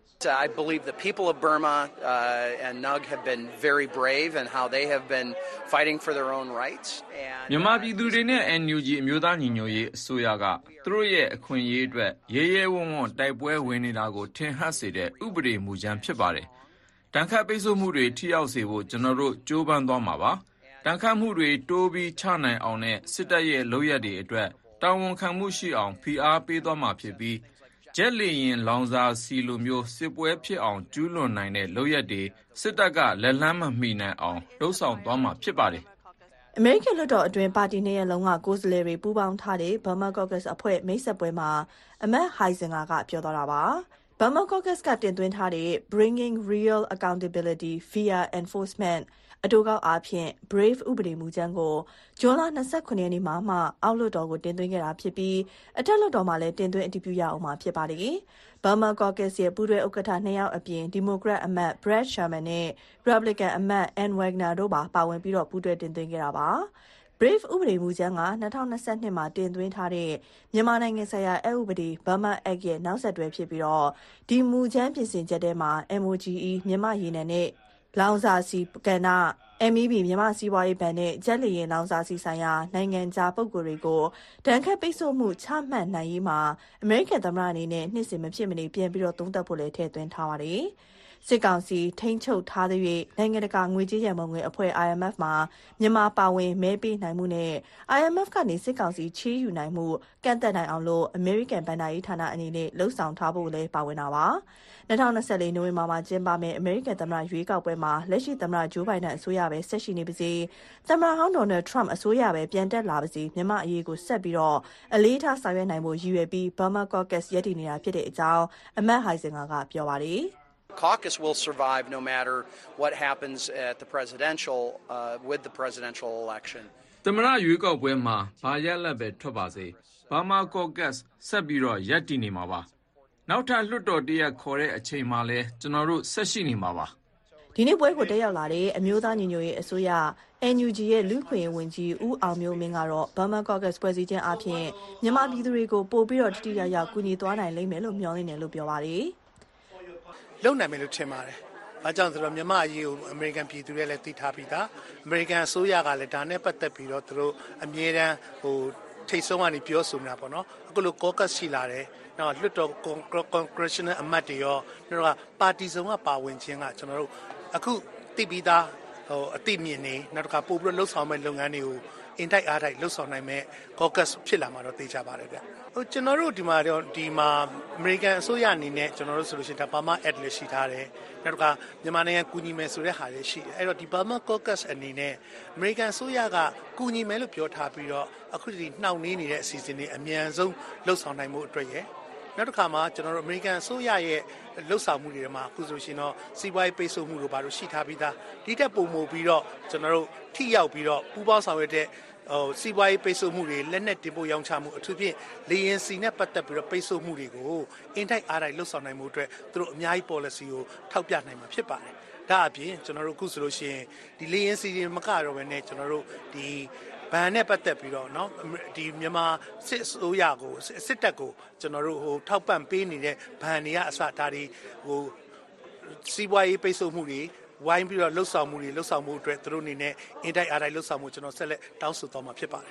I believe the people of Burma uh, and N U G have been very brave and how they have been fighting for their own rights. မြန်မာပြည်သူတွေနဲ့ N U G အမျိုးသားညီညွတ်ရေးအစိုးရကသူတို့ရဲ့အခွင့်အရေးအတွက်ရဲရဲဝံ့ဝံ့တိုက်ပွဲဝင်နေတာကိုထင်ဟပ်စေတဲ့ဥပဒေမူကြမ်းဖြစ်ပါတယ်။တန်ခတ်ပိတ်ဆို့မှုတွေထိရောက်စေဖို့ကျွန်တော်တို့ကြိုးပမ်းသွားမှာပါ။တန်ခတ်မှုတွေတိုးပြီးချနိုင်အောင်နဲ့စစ်တပ်ရဲ့လုပ်ရက်တွေအတွက်တာဝန်ခံမှုရှိအောင်ဖိအားပေးသွားမှာဖြစ်ပြီးကျက်လီရင်လောင်စာစီလိုမျိုးစစ်ပွဲဖြစ်အောင်ကျူးလွန်နိုင်တဲ့လုပ်ရက်တွေစစ်တပ်ကလက်လန်းမမှီနိုင်အောင်လှုံ့ဆော်သွားမှာဖြစ်ပါတယ်။အမေရိကန်လွှတ်တော်အတွင်းပါတီနှစ်ရပ်လုံးကကိုယ်စားလှယ်တွေပူးပေါင်းထားတဲ့ Burma Caucus အဖွဲ့မိတ်ဆက်ပွဲမှာအမတ် Huizenga ကပြောသွားတာပါ။ Burma Caucus ကတင်သွင်းထားတဲ့ Bringing Real Accountability via Enforcement အတိုကောက်အားဖြင့် Brave ဥပဒေမူကြမ်းကိုဇွန်လ၂၇ရက်နေ့မှာမှအောက်လွှတ်တော်ကိုတင်သွင်းခဲ့တာဖြစ်ပြီးအထက်လွှတ်တော်မှာလည်းတင်သွင်းအတည်ပြုရအောင်မှာဖြစ်ပါတယ်။ Burma Caucus ရဲ့ပူးတွဲဥက္ကဋ္ဌနှစ်ယောက်အပြင် Democrat အမတ် Brad Sherman နဲ့ Republican အမတ် Ann Wagner တို့ပါပါဝင်ပြီးတော့ပူးတွဲတင်သွင်းခဲ့တာပါ။ Brave ဥပဒေမူကြမ်းက၂၀၂၂မှာတင်သွင်းထားတဲ့မြန်မာနိုင်ငံဆိုင်ရာအဥပဒေ Burma Act ရဲ့နောက်ဆက်တွဲဖြစ်ပြီးတော့ဒီမူကြမ်းပြင်ဆင်ချက်ထဲမှာ M O G E မြန်မာရေနံနဲ့လောင်စာစီကဏ္ဍ M E B မြန်မာစီးပွားရေးဘဏ်နဲ့ကျက်လီရင်လောင်စာစီဆိုင်ရာနိုင်ငံခြားပုဂ္ဂိုလ်တွေကိုတန်ခတ်ပိတ်ဆို့မှုချမှတ်နိုင်ရေးမှာအမေရိကန်သမ္မတအနေနဲ့နှစ်စဉ်မဖြစ်မနေပြန်ပြီးတော့သုံးသပ်ဖို့လည်းထည့်သွင်းထားပါတယ်။စစ်ကောင်စီထိန်းချုပ်ထားတဲ့နိုင်ငံတကာငွေကြေးရန်ပုံငွေအဖွဲ့ I M F မှာမြန်မာပါဝင်မဲပေးနိုင်မှုနဲ့ I M F ကနေစစ်ကောင်စီချေးယူနိုင်မှုကန့်သက်နိုင်အောင်လို့အမေရိကန်ဘဏ္ဍာရေးဌာနအနေနဲ့လှုံ့ဆော်ထားဖို့လည်းပါဝင်တာပါ။၂၀၂၄နိုဝင်ဘာမှာကျင်းပမယ့်အမေရိကန်သမ္မတရွေးကောက်ပွဲမှာလက်ရှိသမ္မတဂျိုးဘိုင်ဒန်အစိုးရပဲဆက်ရှိနေပါစေသမ္မတဟောင်းဒေါ်နယ်ထရန့်အစိုးရပဲပြန်တက်လာပါစေမြန်မာအရေးကိုဆက်ပြီးတော့အလေးထားဆောင်ရွက်နိုင်ဖို့ရည်ရွယ်ပြီး Burma Caucus ရည်တည်နေတာဖြစ်တဲ့အကြောင်းအမတ် Huizenga ကပြောပါတယ်။ Caucus will survive no matter what happens at the presidential uh, with the presidential election. သမ္မတရွေးကောက်ပွဲမှာဘာရလဒ်ပဲထွက်ပါစေ Burma Caucus ဆက်ပြီးတော့ရည်တည်နေမှာပါနောက်ထပ်လွှတ်တော်တရက်ခေါ်တဲ့အချိန်မှလည်းကျွန်တော်တို့ဆက်ရှိနေမှာပါဒီနေ့ပွဲကိုတက်ရောက်လာတဲ့အမျိုးသားညီညွတ်ရေးအစိုးရ N U G ရဲ့လူ့ခွင့်ရေးဝန်ကြီးဦးအောင်မျိုးမင်းကတော့ Burma Caucus ဖွဲ့စည်းခြင်းအပြင်မြန်မာပြည်သူတွေကိုပို့ပြီးတော့တတိယရောက်ကူညီသွားနိုင်လိမ့်မယ်လို့မျှော်လင့်တယ်လို့ပြောပါတယ်လုံနိုင်မယ်လို့ထင်ပါတယ်ဘာကြောင့်ဆိုတော့မြန်မာအရေးကိုအမေရိကန်ပြည်သူတွေလည်းသိထားပြီးသားအမေရိကန်အစိုးရကလည်းဒါနဲ့ပတ်သက်ပြီးတော့သူတို့အမြဲတမ်းဟိုထိတ်ဆုံးကနေပြောဆိုနေတာပေါ့နော်အခုလို Caucus ရှိလာတယ်နော်လွှတ်တော် Congressional အမတ်တွေရောတို့ကပါတီစုံကပါဝင်ခြင်းကကျွန်တော်တို့အခုသိပြီးသားဟိုအသိမြင်နေနောက်တစ်ခါပို့ပြီးလှုပ်ဆောင်မဲ့လုပ်ငန်းတွေကိုအင်တိုက်အားတိုက်လှုပ်ဆောင်နိုင်မဲ့ Caucus ဖြစ်လာမှာတော့သိကြပါတယ်ဗျဟိုကျွန်တော်တို့ဒီမှာတော့ဒီမှာ American အစိုးရအနေနဲ့ကျွန်တော်တို့ဆိုလို့ရှိရင်ဒါ Burma Act လည်းရှိထားတယ်နောက်တစ်ခါမြန်မာနိုင်ငံကူညီမယ်ဆိုတဲ့ဟာလည်းရှိတယ်အဲ့တော့ဒီ Burma Caucus အနေနဲ့ American အစိုးရကကူညီမယ်လို့ပြောထားပြီးတော့အခုဒီနှောင့်နှေးနေတဲ့အစီအစဉ်တွေအမြန်ဆုံးလှုပ်ဆောင်နိုင်မှုအတွက်ရယ်နောက်တစ်ခါမှာကျွန်တော်တို့ American အစိုးရရဲ့လှုပ်ဆောင်မှုတွေထဲမှာအခုဆိုရှင်တော့စီးပွားရေးပိတ်ဆို့မှုတို့ဘာလို့ရှိထားပြီးသားဒီတက်ပုံမှုပြီးတော့ကျွန်တော်တို့ထိရောက်ပြီးတော့ပူးပေါင်းဆောင်ရွက်တဲ့ဟိုစီးပွားရေးပိတ်ဆို့မှုတွေလက်နက်တင်ပို့ရောင်းချမှုအထူးဖြင့်လေယာဉ်စီနဲ့ပတ်သက်ပြီးတော့ပိတ်ဆို့မှုတွေကိုအင်တိုက်အားတိုက်လှုပ်ဆောင်နိုင်မှုအတွက်သူတို့အများကြီး policy ကိုထောက်ပြနိုင်မှာဖြစ်ပါတယ်ဒါအပြင်ကျွန်တော်တို့အခုဆိုလို့ရှိရင်ဒီလေယာဉ်စီတွေမကတော့ဘဲနဲ့ကျွန်တော်တို့ဒီဘဏ်နဲ့ပတ်သက်ပြီးတော့เนาะဒီမြန်မာစစ်အစိုးရကိုစစ်တပ်ကိုကျွန်တော်တို့ဟိုထောက်ပံ့ပေးနေတဲ့ဘဏ်တွေကအစဒါတွေဟိုစီးပွားရေးပိတ်ဆို့မှုတွေဝိုင်းပြီးတော့လှုပ်ဆောင်မှုတွေလှုပ်ဆောင်မှုအတွက်သူတို့အနေနဲ့အင်တိုက်အားတိုက်လှုပ်ဆောင်မှုကျွန်တော်ဆက်လက်တောင်းဆိုသွားမှာဖြစ်ပါတယ်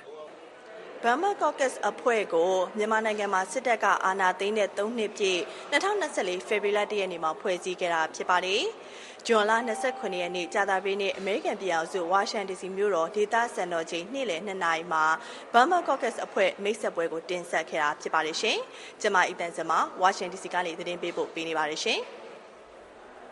Burma Caucus အဖွဲ့ကိုမြန်မာနိုင်ငံမှာစစ်တပ်ကအာဏာသိမ်းတဲ့သုံးနှစ်ပြည့်၂၀၂၄ဖေဖော်ဝါရီလရက်နေ့မှာဖွဲ့စည်းခဲ့တာဖြစ်ပါတယ်။ဇွန်လ၂၉ရက်နေ့ကြာသပတေးနေ့အမေရိကန်ပြည်ထောင်စုဝါရှင်တန်ဒီစီမြို့တော်ဒေသစံတော်ချိန်နေ့လယ်နှစ်နာရီမှာ Burma Caucus အဖွဲ့မိတ်ဆက်ပွဲကိုတင်ဆက်ခဲ့တာဖြစ်ပါတယ်ရှင်။ကျွန်မအီတန်စမဝါရှင်တန်ဒီစီကနေသတင်းပေးပို့ပေးနေပါတယ်ရှင်။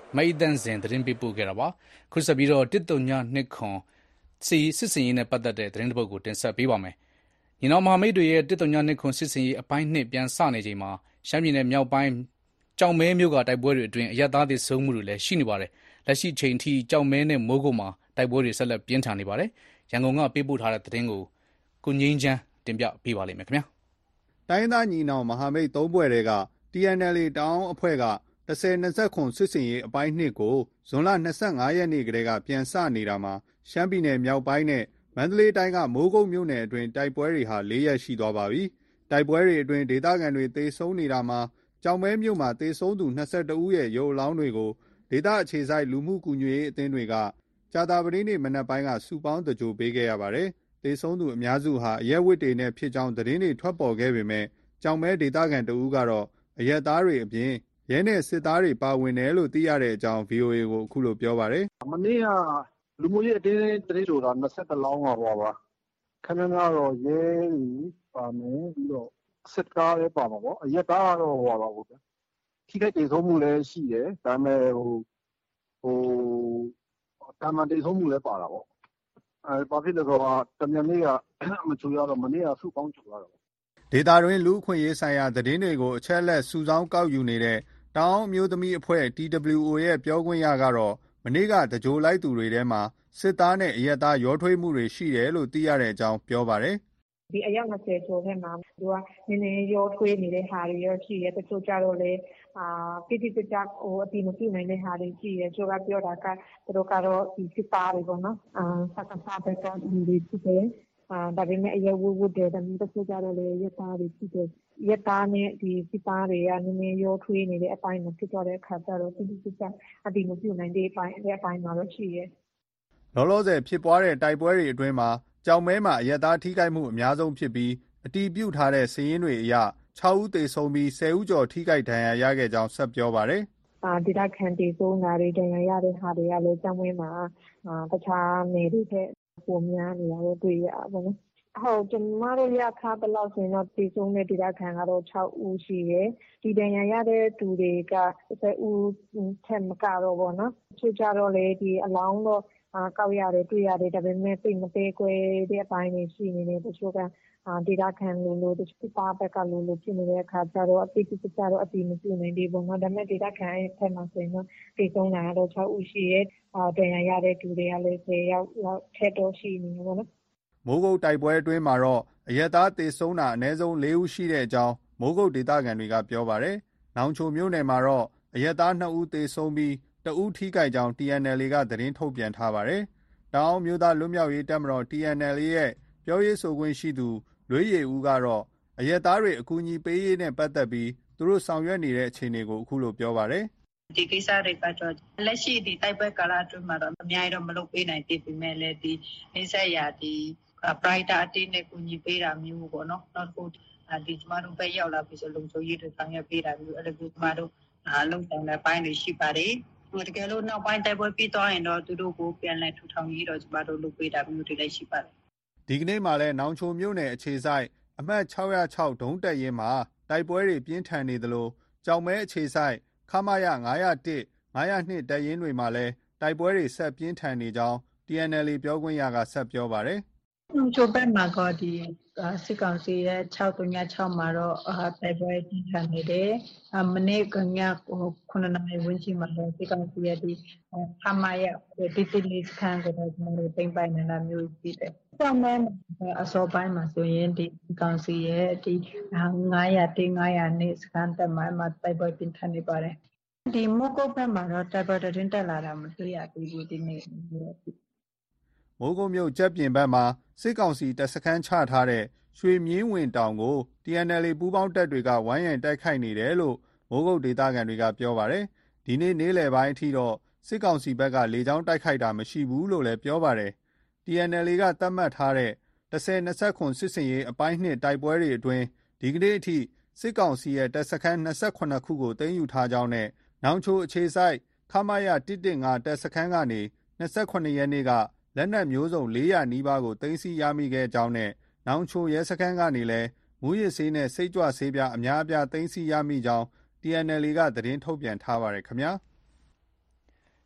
မအိသန့်စင်သတင်းပေးပို့ခဲ့တာပါ။ခုဆက်ပြီးတော့တစ်တုံညနှစ်ခွန်စီစစ်စင်ရေးနဲ့ပတ်သက်တဲ့သတင်းတစ်ပုဒ်ကိုတင်ဆက်ပေးပါမယ်။ညီနောင်မဟာမိတ်တွေရဲ့တစ်တုံညနှစ်ခွန်စစ်စင်ရေးအပိုင်းနှစ်ပြန်စနေချိန်မှာရှမ်းပြည်နယ်မြောက်ပိုင်းကြောင်မဲမြို့ကတိုက်ပွဲတွေအတွင်းအရက်သားတွေဆုံးမှုတွေလည်းရှိနေပါတယ်။လက်ရှိချိန်ထိကြောင်မဲနဲ့မိုးကုတ်မှာတိုက်ပွဲတွေဆက်လက်ပြင်းထန်နေပါတယ်။ရန်ကုန်ကပေးပို့ထားတဲ့သတင်းကိုကိုငိမ့်ချမ်းတင်ပြပေးပါလိမ့်မယ်ခင်ဗျာ။တိုင်းသားညီနောင်မဟာမိတ်သုံးဖွဲ့တွေက တီ အန် အယ် အေ တောင်အဖွဲ့က၁၀၂၇စစ်စင်ရေးအပိုင်းနှစ်ကိုဇွန်လ၂၅ရက်နေ့ကတည်းကပြန်စနေတာမှာရှမ်းပြည်နယ်မြောက်ပိုင်းနဲ့မန္တလေးတိုင်းကမိုးကုတ်မြို့နယ်အတွင်းတိုက်ပွဲတွေဟာ၄ရက်ရှိသွားပါပြီ။တိုက်ပွဲတွေအတွင်းဒေသခံတွေသေဆုံးနေတာမှာကြောင်မဲမြို့မှာသေဆုံးသူ၂၁ဦးရဲ့ရုပ်အလောင်းတွေကိုဒေသအခြေစိုက်လူမှုကူညီရေးအသင်းတွေကကြာသပတေးနေ့မနက်ပိုင်းကစုပေါင်းသဂြိုလ်ပေးခဲ့ရပါတယ်။သေဆုံးသူအများစုဟာအရက်ဝတ်တွေနဲ့ဖြစ်ကြောင်းသတင်းတွေထွက်ပေါ်ခဲ့ပေမဲ့ကြောင်မဲဒေသခံတဦးကတော့အရက်သားတွေအပြင်ရဲနဲ့စစ်သားတွေပါဝင်တယ်လို့သိရတဲ့အကြောင်း ဗီအိုအေ ကိုအခုလိုပြောပါတယ်။မနေ့ကလူမှုရေးအတင်းတရေဆိုတာ၂၁လောင်းပါပါပါ။ခဏကတော့ရဲတွေပါမယ်ပြီးတော့စစ်သားလည်းပါမှာပေါ့။အရက်သားကတော့ဟောပါဘူးဗျ။ထိခိုက်ဒေဆုံးမှုလည်းရှိတယ်။ဒါပေမဲ့ဟိုဟိုတာမန်ဒေဆုံးမှုလည်းပါတာပေါ့။အဲဘာဖြစ်လဲဆိုတော့တမြန်နေ့ကမချူရတော့မနေ့ကစုပေါင်းချူရတော့ဒေတာတွင်လူအခွင့်ရေးဆိုင်ရာသတင်းတွေကိုအချက်လက်စုဆောင်းကောက်ယူနေတဲ့တောင်မျိုးသမီးအဖွဲ့ တီ ဒဘလျူ အို ရဲ့ပြောခွင့်ရကတော့မနေ့ကတကြိုလိုက်သူတွေထဲမှာစစ်သားနဲ့အရက်သားရောထွေးမှုတွေရှိတယ်လို့သိရတဲ့အကြောင်းပြောပါတယ်။ဒီအယောက်၂၀ကျော်ထဲမှာသူကနည်းနည်းရောထွေးနေတဲ့ဟာတွေရောရှိရဲတချို့ကြတော့လေအာတိတိကျကျဟိုအတိမပြုနိုင်တဲ့ဟာတွေရှိရဲချို့ကပြောတာကသူတို့ကတော့ဒီစစ်သားတွေပေါ့နော်အာစကားစားတဲ့လူတွေဖြစ်တယ်အာဒါပေမဲ့အရက်ဝတ်ဝတ်တယ်တမျိုးတစ်ခုကြတော့လေရက်သားတွေဖြစ်တယ်ရက်သားနဲ့ဒီစစ်သားတွေကနည်းနည်းရောထွေးနေတဲ့အပိုင်းမှာဖြစ်သွားတဲ့အခါကျတော့တိတိကျကျအတိမပြုနိုင်တဲ့အပိုင်းအပိုင်းမှာတော့ရှိရဲလောလောဆယ်ဖြစ်ပွားတဲ့တိုက်ပွဲတွေအတွင်းမှာကြောင်မဲမှာအရက်သားထိခိုက်မှုအများဆုံးဖြစ်ပြီးအတီးပြုတ်ထားတဲ့စီးရင်တွေအရ၆ဦးသေဆုံးပြီး၁၀ဦးကျော်ထိခိုက်ဒဏ်ရာရခဲ့ကြောင်းဆက်ပြောပါတယ်။အာဒေတာခန်တေဆုံးတာတွေဒဏ်ရာရတဲ့ဟာတွေကလည်းကြောင်မဲမှာအာတခြားနေတွေထက်ပုံများနေရတော့တွေ့ရပါဘူး။ဟုတ်ကျမတို့ရခါဘယ်လောက်ဆိုရင်တော့တေဆုံးတဲ့ဒေတာခန်ကတော့၆ဦးရှိရယ်ဒီဒဏ်ရာရတဲ့သူတွေက၁၀ဦးထက်မကတော့ဘောနော်ချို့ကြတော့လေဒီအလောင်းတော့အာကောက်ရတယ်တွေ့ရတယ်ဒါပေမဲ့သိမသေးခွဲတဲ့အပိုင်းတွေရှိနေတယ်တချို့ကအာဒေတာခန်လို့လို့တချို့ပါဘက်ကလို့လို့ဖြစ်နေတဲ့အခါကျတော့အတိအကျကျတော့အတိမပြုနိုင်သေးဘူးเนาะဒါပေမဲ့ဒေတာခန်ရဲ့ဖက်မှာဆိုရင်တော့သိဆုံးတာတော့၆ဦးရှိရဲ့အာဒဏ်ရာရတဲ့သူတွေကလည်း၁၀ယောက်လောက်ထက်တော့ရှိနေတယ်ပေါ့နော်မိုးကုတ်တိုက်ပွဲအတွင်းမှာတော့အရက်သားသေဆုံးတာအနည်းဆုံး၄ဦးရှိတဲ့အကြောင်းမိုးကုတ်ဒေသခံတွေကပြောပါတယ်။နောင်ချိုမြို့နယ်မှာတော့အရက်သား၂ဦးသေဆုံးပြီးတဦးထိခိုက်ကြောင်း တီ အန် အယ် အေ ကသတင်းထုတ်ပြန်ထားပါတယ်။တောင်မျိုးသားလွတ်မြောက်ရေးတပ်မတော် တီ အန် အယ် အေ ရဲ့ပြောရေးဆိုခွင့်ရှိသူလွေးရည်ဦးကတော့အရက်သားတွေအကူအညီပေးရေးနဲ့ပတ်သက်ပြီးသူတို့ဆောင်ရွက်နေတဲ့အခြေအနေကိုအခုလိုပြောပါတယ်။ဒီကိစ္စတွေကတော့လက်ရှိဒီတိုက်ပွဲကာလအတွင်းမှာတော့အများကြီးတော့မလုပ်ပေးနိုင်သေးပေမဲ့လည်းဒီနေဆက်ရာဒီပရိုက်တာအတင်းနဲ့ကူညီပေးတာမျိုးပေါ့နော်နောက်တစ်ခုဒီကျမတို့ပဲရောက်လာပြီဆိုလုံခြုံရေးတွေဆောင်ရွက်ပေးတာမျိုးအဲ့လိုမျိုးကျမတို့အားလုံးဆောင်တဲ့ပိုင်းတွေရှိပါတယ်တကယ်လို့နောက်ပိုင်းတိုက်ပွဲပြီးသွားရင်တော့သူတို့ကိုပြန်လည်ထူထောင်ရေးတော့ကျမတို့လုပ်ပေးတာမျိုးတွေလည်းရှိပါတယ်ဒီကနေ့မှလည်းနောင်ချိုမြို့နယ်အခြေစိုက်အမှတ်၆၀၆ဒုံးတက်ရင်မှာတိုက်ပွဲတွေပြင်းထန်နေသလိုကြောင်မဲအခြေစိုက်ခမရ၅၀၁ ၅၀၂တက်ရင်တွေမှာလည်းတိုက်ပွဲတွေဆက်ပြင်းထန်နေကြောင်း တီ အန် အယ် အေ ပြောခွင့်ရကဆက်ပြောပါတယ်နောင်ချိုဘက်မှာကဒီစစ်ကောင်စီရဲ့၆၃၆မှာတော့တိုက်ပွဲပြင်းထန်နေတယ်မနေ့ကညခုနှစ်နာရီဝန်းကျင်မှာတော့စစ်ကောင်စီရဲ့ဒီခမရဒီတိလစ်ခန်းကိုတော့ကျွန်တော်တို့တင်ပိုင်နေတာမျိုးရှိတယ်။ကြောင်မဲအစောပိုင်းမှာဆိုရင်ဒီကောင်စီရဲ့ဒီ၅၀၀တင်း၅၀၀နဲ့စကန်တက်မှာမှာတိုက်ပွဲပြင်းထန်နေပါတယ်။ဒီမိုးကုတ်ဘက်မှာတော့တိုက်ပွဲတင်းတက်လာတာမတွေ့ရသေးဘူးဒီနေ့မိုးကုတ်မြို့ကျက်ပြင်ဘက်မှာစစ်ကောင်စီတပ်စခန်းချထားတဲ့ရွှေမြင်းဝင်တောင်ကို တီ အန် အယ် အေ ပူးပေါင်းတပ်တွေကဝိုင်းရံတိုက်ခိုက်နေတယ်လို့မိုးကုတ်ဒေသခံတွေကပြောပါတယ်။ဒီနေ့နေ့လယ်ပိုင်းအထိတော့စစ်ကောင်စီဘက်ကလေကြောင်းတိုက်ခိုက်တာမရှိဘူးလို့လည်းပြောပါတယ်။ တီ အန် အယ် အေ ကသတ်မှတ်ထားတဲ့၁၀၂၇စစ်စင်ရေးအပိုင်းနှစ်တိုက်ပွဲတွေအတွင်းဒီကနေ့အထိစစ်ကောင်စီရဲ့တပ်စခန်း၂၇ခုကိုသိမ်းယူထားကြောင်းနဲ့နောင်ချိုအခြေစိုက်ခမရ၁၁၅တပ်စခန်းကနေ၂၇ရက်နေ့ကလက်နက်မျိုးစုံ၄၀၀နီးပါးကိုသိမ်းဆည်းရမိခဲ့ကြောင်းနဲ့နောင်ချိုရဲစခန်းကနေလည်းမူရစ်ဆေးနဲ့စိတ်ကြွဆေးပြားအများအပြားသိမ်းဆည်းရမိကြောင်း တီ အန် အယ် အေ ကသတင်းထုတ်ပြန်ထားပါတယ်ခင်ဗျာ။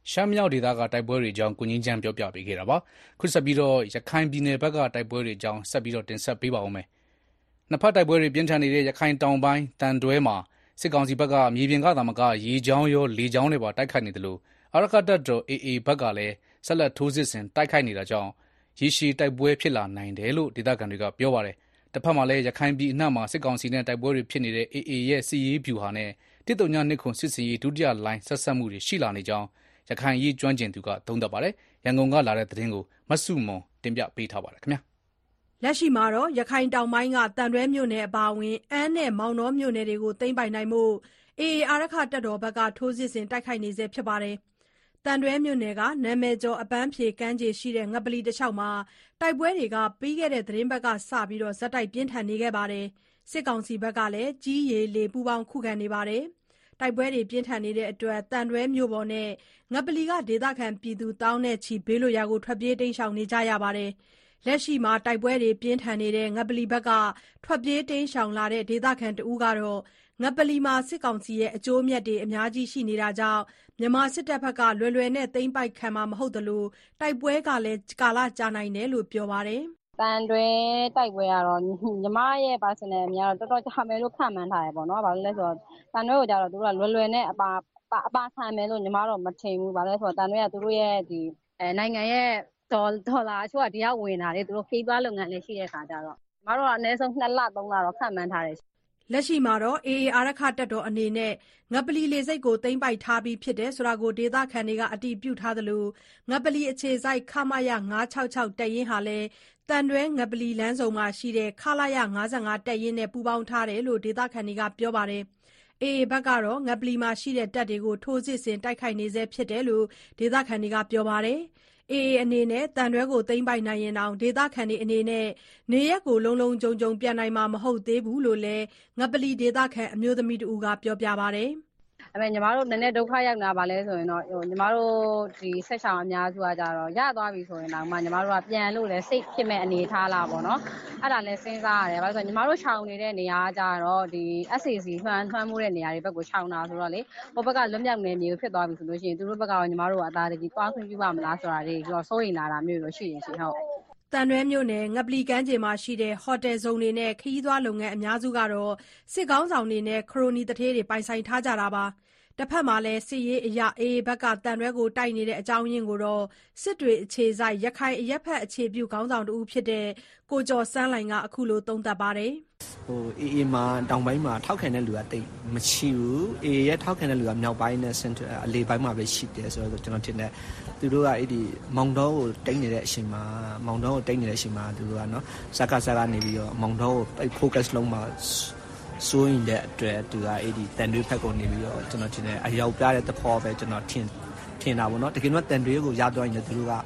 ရှမ်းမြောက်ဒေသကတိုက်ပွဲတွေအကြောင်းကိုငင်းချမ်းပြောပြပေးခဲ့တာပါခုဆက်ပြီးတော့ရခိုင်ပြည်နယ်ဘက်ကတိုက်ပွဲတွေအကြောင်းဆက်ပြီးတော့တင်ဆက်ပေးပါဦးမယ်နှစ်ဖက်တိုက်ပွဲတွေပြင်းထန်နေတဲ့ရခိုင်တောင်ပိုင်းတန်တွဲမှာစစ်ကောင်စီဘက်ကမြေပြင်ကသာမကရေချောင်းရောလေချောင်းတွေပါတိုက်ခိုက်နေတယ်လို့အာရခတ်တပ်တော် အေအေ ဘက်ကလည်းဆက်လက်ထိုးစစ်ဆင်တိုက်ခိုက်နေတာကြောင့်ရေရှည်တိုက်ပွဲဖြစ်လာနိုင်တယ်လို့ဒေသခံတွေကပြောပါတယ်တစ်ဖက်မှာလည်းရခိုင်ပြည်အနှံ့မှာစစ်ကောင်စီနဲ့တိုက်ပွဲတွေဖြစ်နေတဲ့ အေအေ ရဲ့စစ်ရေးဗျူဟာနဲ့တစ်တုံညနှစ်ခွန်စစ်စင်ရေးဒုတိယလိုင်းဆက်ဆက်မှုတွေရှိလာနေကြောင်းရခိုင်ရေးကျွမ်းကျင်သူကသုံးသပ်ပါတယ်ရန်ကုန်ကလာတဲ့သတင်းကိုမဆုမွန်တင်ပြပေးထားပါတယ်ခင်ဗျာလက်ရှိမှာတော့ရခိုင်တောင်ပိုင်းကတန်တွဲမြို့နယ်အပါအဝင်အမ်းနဲ့မောင်နှောမြို့နယ်တွေကိုသိမ်းပိုက်နိုင်မှုအေအေအာရခတပ်တော်ဘက်ကထိုးစစ်ဆင်တိုက်ခိုက်နေဆဲဖြစ်ပါတယ်တန်တွဲမြို့နယ်ကနာမည်ကျော်အပန်းဖြေကမ်းခြေရှိတဲ့ငပလီတစ်လျှောက်မှာတိုက်ပွဲတွေကပြီးခဲ့တဲ့သတင်းဘက်ကစပြီးတော့ဇက်တိုက်ပြင်းထန်နေခဲ့ပါတယ်စစ်ကောင်စီဘက်ကလည်းကြီးရည်လေပူပေါင်းခုခံနေပါတယ်တိုက်ပွဲတွေပြင်းထန်နေတဲ့အတွက်တန်တွဲမြို့ပေါ်နဲ့ငပလီကဒေသခံပြည်သူတောင်းနဲ့ချီဘေးလွတ်ရာကိုထွက်ပြေးတိမ်းရှောင်နေကြရပါတယ်လက်ရှိမှာတိုက်ပွဲတွေပြင်းထန်နေတဲ့ငပလီဘက်ကထွက်ပြေးတိမ်းရှောင်လာတဲ့ဒေသခံတဦးကတော့ငပလီမှာစစ်ကောင်စီရဲ့အကျိုးအမြတ်တွေအများကြီးရှိနေတာကြောင့်မြန်မာစစ်တပ်ဘက်ကလွယ်လွယ်နဲ့သိမ်းပိုက်ခံမှာမဟုတ်သလိုတိုက်ပွဲကလည်းကာလကြာနိုင်တယ်လို့ပြောပါတယ်တန်တွဲတိုက်ပွဲကတော့ညီမရဲ့ personal အမြင်ကတော့တော်တော်ကြာမယ်လို့ခန့်မှန်းထားတယ်ပေါ့နော်။ဘာလို့လဲဆိုတော့တန်တွဲကိုကြတော့သူတို့ကလွယ်လွယ်နဲ့အပါအပါခံမယ်လို့ညီမတော့မထင်ဘူး။ဘာလို့လဲဆိုတော့တန်တွဲကသူတို့ရဲ့ဒီအဲနိုင်ငံရဲ့ဒေါ်ဒေါ်လာအချို့ကတရားဝင်တာလေသူတို့ဖေးသွားလုပ်ငန်းလေးရှိတဲ့ခါကြတော့ညီမတို့ကအနည်းဆုံးနှစ်လသုံးလတော့ခန့်မှန်းထားတယ်လက်ရှိမှာတော့ အေအေ အာရခတပ်တော်အနေနဲ့ငပလီလေဆိပ်ကိုသိမ်းပိုက်ထားပြီးဖြစ်တယ်ဆိုတာကိုဒေသခံတွေကအတည်ပြုထားသလိုငပလီအခြေစိုက်ခမရငါး၆၆တပ်ရင်းဟာလည်းတန်တွဲငပလီလမ်းဆုံမှာရှိတဲ့ခလာရ၅၅တပ်ရင်းနဲ့ပူးပေါင်းထားတယ်လို့ဒေသခံတွေကပြောပါတယ်အေအေဘက်ကတော့ငပလီမှာရှိတဲ့တပ်တွေကိုထိုးစစ်ဆင်တိုက်ခိုက်နေဆဲဖြစ်တယ်လို့ဒေသခံတွေကပြောပါတယ်အေအေအနေနဲ့တန်တွဲကိုသိမ်းပိုက်နိုင်ရင်တောင်ဒေသခံတွေအနေနဲ့နေရက်ကိုလုံလုံခြုံခြုံပြန်နိုင်မှာမဟုတ်သေးဘူးလို့လည်းငပလီဒေသခံအမျိုးသမီးတဦးကပြောပြပါတယ်အဲ့မဲ့ညီမတို့နည်းနည်းဒုက္ခရောက်နေတာပါလဲဆိုရင်တော့ဟိုညီမတို့ဒီဆက်ဆောင်အများစုကကြတော့ရသွားပြီဆိုရင်တော့မှညီမတို့ကပြန်လို့လဲစိတ်ဖြစ်မဲ့အနေထားလာပေါ့နော်အဲ့ဒါလဲစဉ်းစားရတယ်ဘာလို့ဆိုညီမတို့ခြောင်နေတဲ့နေရာကကြတော့ဒီ အက်စ် အေ စီ မှန်မှန်မှုတဲ့နေရာတွေဘက်ကိုခြောင်တာဆိုတော့လေဟိုဘက်ကလွတ်မြောက်နေမျိုးဖြစ်သွားပြီဆိုလို့ရှိရင်သူတို့ဘက်ကတော့ညီမတို့ကအသာတကြီးသွားခွင့်ပြုပါမလားဆိုတာတွေပြီးတော့စိုးရိမ်လာတာမျိုးလိုရှိရင်ရှင်ဟုတ်တန်တွဲမြို့နယ်ငပလီကမ်းခြေမှာရှိတဲ့ဟိုတယ်ဇုံတွေနဲ့ခရီးသွားလုပ်ငန်းအများစုကတော့စစ်ကောင်းဆောင်တွေနဲ့ခရိုနီတထေးတွေပိုင်ဆိုင်ထားကြတာပါတစ်ဖက်မှာလည်းစစ်ရေးအရအေးဘက်ကတန်တွဲကိုတိုက်နေတဲ့အကြောင်းရင်းကိုတော့စစ်တွေအခြေစိုက်ရခိုင်အရက်ဖက်အခြေပြုခေါင်းဆောင်တူဖြစ်တဲ့ကိုကျော်စန်းလိုင်ကအခုလိုသုံးသပ်ပါတယ်ဟိုအေးအေးမှာတောင်ပိုင်းမှာထောက်ခံတဲ့လူကတိတ်မရှိဘူးအေးရဲ့ထောက်ခံတဲ့လူကမြောက်ပိုင်းနဲ့စင်အလေပိုင်းမှာပဲရှိတယ်ဆိုတော့ကျွန်တော်ထင်တယ်သူတို့ကအဲ့ဒီမောင်တော်ကိုတိတ်နေတဲ့အချိန်မှာမောင်တော်ကိုတိတ်နေတဲ့အချိန်မှာသူတို့ကနော်စကားစကားနေပြီးတော့မောင်တော်ကို focus လုံးမှာဆိုရင်တဲ့အတွက်သူကအဲ့ဒီတန်တွေးဖက်ကိုနေပြီးတော့ကျွန်တော်ထင်တယ်အရောက်ပြတဲ့သဘောပဲကျွန်တော်ထင်ထင်တာပေါ့နော်တကယ်တော့တန်တွေးကိုရသွားရင်သူတို့က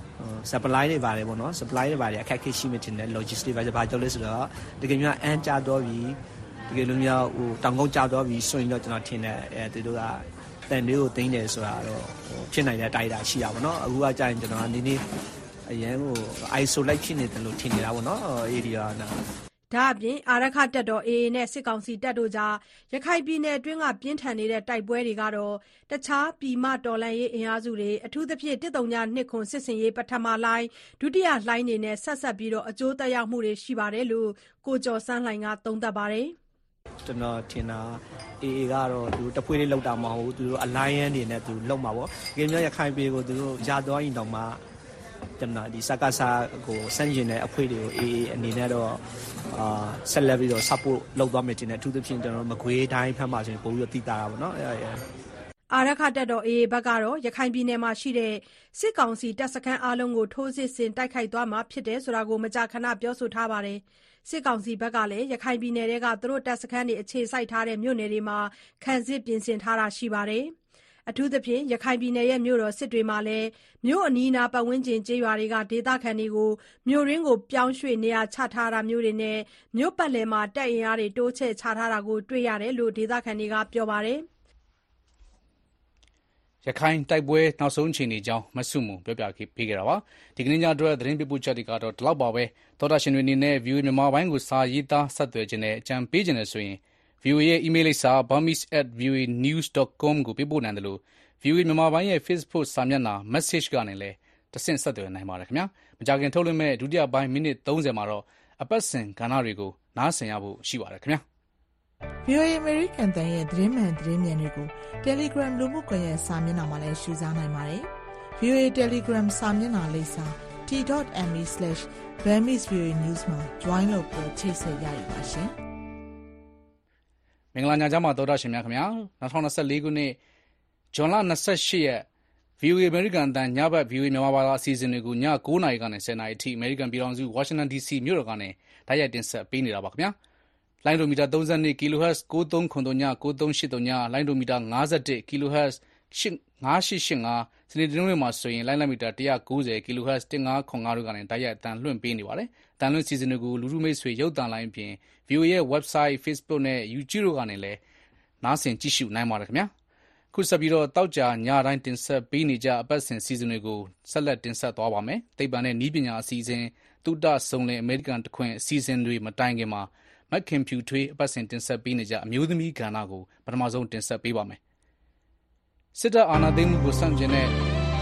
supply တွေပါတယ်ပေါ့နော် supply တွေပါတယ်အခက်အခဲရှိမှတင်တယ် logistics တွေဘာကြောင့်လဲဆိုတော့တကယ်မျိုးအန်းကြတော့ပြီးတကယ်လို့မျိုးဟိုတောင်ကုန်းကြတော့ပြီးဆိုရင်တော့ကျွန်တော်ထင်တယ်အဲသူတို့ကတန်တွေကိုသိမ်းတယ်ဆိုတာတော့ဟိုဖြစ်နိုင်တဲ့တိုက်တာရှိရပါတော့အခုကကြာရင်ကျွန်တော်ကနေနေအရန်ဟို isolate ဖြစ်နေတယ်လို့ထင်နေတာပေါ့နော် area နာဒါအပြင်အာရခတပ်တော် အေအေ နဲ့စစ်ကောင်စီတပ်တို့ကြားရခိုင်ပြည်နယ်အတွင်းကပြင်းထန်နေတဲ့တိုက်ပွဲတွေကတော့တခြားပြည်မတော်လှန်ရေးအင်အားစုတွေအထူးသဖြင့်တစ်တုံညာနှစ်ခွန်စစ်စင်ရေးပထမလိုင်းဒုတိယလိုင်းတွေနဲ့ဆက်ဆက်ပြီးတော့အကျိုးသက်ရောက်မှုတွေရှိပါတယ်လို့ကိုကျော်စန်းလှိုင်ကသုံးသပ်ပါတယ်ကျွန်တော်ထင်တာ အေအေ ကတော့သူတပွေးလေးလောက်တာမဟုတ်ဘူးသူတို့ alliance တွေနဲ့သူလုံမှာပေါ့ဒီမျိုးရခိုင်ပြည်ကိုသူတို့ရာသွားရင်တောင်မှကျွန်တော်ဒီစကားစာကိုစန့်ကျင်တဲ့အခွေတွေကို အေအေ အနေနဲ့တော့အာဆက်လက်ပြီးတော့ support လုပ်သွားမယ်တင်တယ်အထူးသဖြင့်ကျွန်တော်မကွေးတိုင်းဖက်မှာဆိုရင်ပို့ပြီးတော့တည်တာတာပေါ့နော်အဲအာရခတပ်တော် အေအေ ဘက်ကတော့ရခိုင်ပြည်နယ်မှာရှိတဲ့စစ်ကောင်စီတပ်စခန်းအလုံးကိုထိုးစစ်ဆင်တိုက်ခိုက်သွားမှာဖြစ်တယ်ဆိုတာကိုမကြာခဏပြောဆိုထားပါတယ်စစ်ကောင်စီဘက်ကလည်းရခိုင်ပြည်နယ်တွေကသူတို့တပ်စခန်းတွေအခြေစိုက်ထားတဲ့မြို့နယ်တွေမှာခံစစ်ပြင်ဆင်ထားတာရှိပါတယ်အထူးသဖြင့်ရခိုင်ပြည်နယ်ရဲ့မြို့တော်စစ်တွေမှာလည်းမြို့အနီးအနားပတ်ဝန်းကျင်ကျေးရွာတွေကဒေသခံတွေကိုမြို့ရင်းကိုပြောင်းရွှေ့နေရာချထားတာမျိုးတွေနဲ့မြို့ပတ်လည်မှာတပ်အင်အားတွေတိုးချဲ့ချထားတာကိုတွေ့ရတယ်လို့ဒေသခံတွေကပြောပါတယ်ရခိုင်တိုက်ပွဲနောက်ဆုံးအခြေအနေအကြောင်းမဆုမွန်ပြောပြပေးခဲ့တာပါဒီကနေ့ညအတွက်သတင်းပေးပို့ချက်တွေကတော့ဒီလောက်ပါပဲသောတာရှင်တွေအနေနဲ့ view မြန်မာပိုင်းကိုစာရေးသားဆက်သွယ်ခြင်းနဲ့အကြံပေးခြင်းနဲ့ဆိုရင် view ရဲ့ email လိပ်စာ burmese at view news dot com ကိုပေးပို့နိုင်တယ်လို့ဗွီအိုအေ မြန်မာပိုင်းရဲ့ Facebook စာမျက်နှာ Message ကနေလည်းတဆင့်ဆက်သွယ်နိုင်ပါတယ်ခင်ဗျာ။မကြာခင်ထုတ်လွှင့်မဲ့ဒုတိယပိုင်းမိနစ်သုံးဆယ်မှာတော့အပတ်စဉ်ကဏ္ဍတွေကိုနားဆင်ရဖို့ရှိပါတယ်ခင်ဗျာ။ ဗွီအိုအေ American တန်ရဲ့သတင်းမှန်သတင်းမြန်တွေကို Telegram လူမှုကွန်ရက်စာမျက်နှာမှာလည်းရှုစားနိုင်ပါတယ်။ ဗွီအိုအေ Telegram စာမျက်နှာလိပ်စာ t dot m e slash burmese voa news မှာ join လုပ်ပြီးချိတ်ဆက်ရရပါရှင်။မင်္ဂလာညချမ်းပါသောတာရှင်များခင်ဗျာ။၂၀၂၄ခုနှစ်ဇွန်လ၂၈ရက် ဗွီအိုအေ American တန်ညဘက် ဗွီအိုအေမြန်မာဘာသာအစီအစဉ်တွေကိုည၉နာရီကနေ၁၀နာရီအထိ American ပြည်ထောင်စု Washington ဒီ စီ မြို့တော်ကနေတိုက်ရိုက်တင်ဆက်ပေးနေတာပါခင်ဗျာ။လိုင်းဒိုမီတာ၃၂ kHz ၉၃၇၀ ၉၃၈၀ လိုင်းဒိုမီတာ၅၁ kHz ၅၈၈၅ စနေတနင်္ဂနွေမှာဆိုရင်လိုင်းလံမီတာ၁၉၀ kHz ၁၅၇၅တို့ကနေတိုက်ရိုက်အသံလွှင့်ပေးနေပါတယ်။အသံလွှင့်စီစဉ်တွေကိုလူထုမိတ်ဆွေရုပ်သံလိုင်းအပြင် ဗွီအိုအေရဲ့ website, Facebook နဲ့ YouTube တို့ကနေလည်းနားဆင်ကြည့်ရှုနိုင်ပါတယ်ခင်ဗျာ။ခုဆက်ပြီးတော့တောက်ကြညတိုင်းတင်ဆက်ပေးနေကြအပတ်စဉ်စီစဉ်တွေကိုဆက်လက်တင်ဆက်သွားပါမယ်။သိပ္ပံနဲ့နည်းပညာအစီအစဉ်တုဒ္ဒဆုံလင်အမေရိကန်တခွင်အစီအစဉ်တွေမတိုင်ခင်မှာမက်ခင်ဖြူထွေးအပတ်စဉ်တင်ဆက်ပေးနေကြအမျိုးသမီးကဏ္ဍကိုပထမဆုံးတင်ဆက်ပေးပါမယ်။စစ်တပ်အာဏာသိမ်းမှုကိုဆန့်ကျင်တဲ့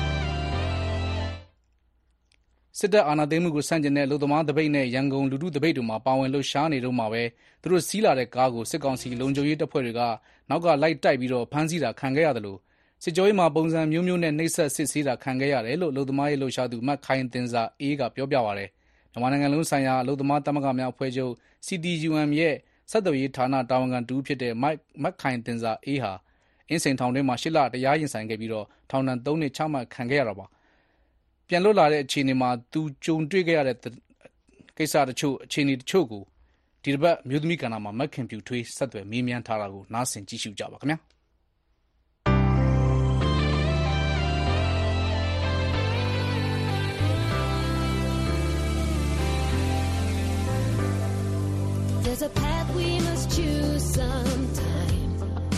စစ်တပ်အာဏာသိမ်းမှုကိုဆန့်ကျင်တဲ့လူသမားတပိတ်နဲ့ရန်ကုန်လူထုတပိတ်တို့မှာပါဝင်လှုပ်ရှားနေတော့မှာပဲသူတို့စီးလာတဲ့ကားကိုစစ်ကောင်စီလုံခြုံရေးတပ်ဖွဲ့တွေကနောက်ကလိုက်တိုက်ပြီးတော့ဖမ်းဆီးတာခံခဲ့ရတယ်လို့စစ်ကြောရေးမှာပုံစံမျိုးမျိုးနဲ့နှိပ်စက်စစ်ဆေးတာခံခဲ့ရတယ်လို့လူသမားရေးလှုပ်ရှားသူမတ်ခိုင်တင်စာအေးကပြောပြပါရတယ်။မြန်မာနိုင်ငံလုံးဆိုင်ရာလူသမားသမဂ္ဂများအဖွဲ့ချုပ် စီ တီ ယူ အမ် ရဲ့ဆက်သွယ်ရေးဌာနတာဝန်ခံတူဖြစ်တဲ့မတ်ခိုင်တင်စာအေးဟာအင်းစိန်ထောင်ထဲမှာရှစ်လတရားရင်ဆိုင်ခဲ့ပြီးတော့ထောင်ဒဏ်သုံးနှစ်ချမှတ်ခံခဲ့ရတာပါ။ပြန်လွတ်လာတဲ့အခြေအနေမှာသူကြုံတွေ့ခဲ့ရတဲ့ကိစ္စတချို့အခြေအနေတချို့ကိုဒီတစ်ပတ်မျိုးသမီးကဏ္ဍမှာမက်ခင်ပြူထွေးဆက်သွယ်မေးမြန်းထားတာကိုနားဆင်ကြည့်ရှုကြပါခင်ဗျာ။ There's a path we must choose sometime.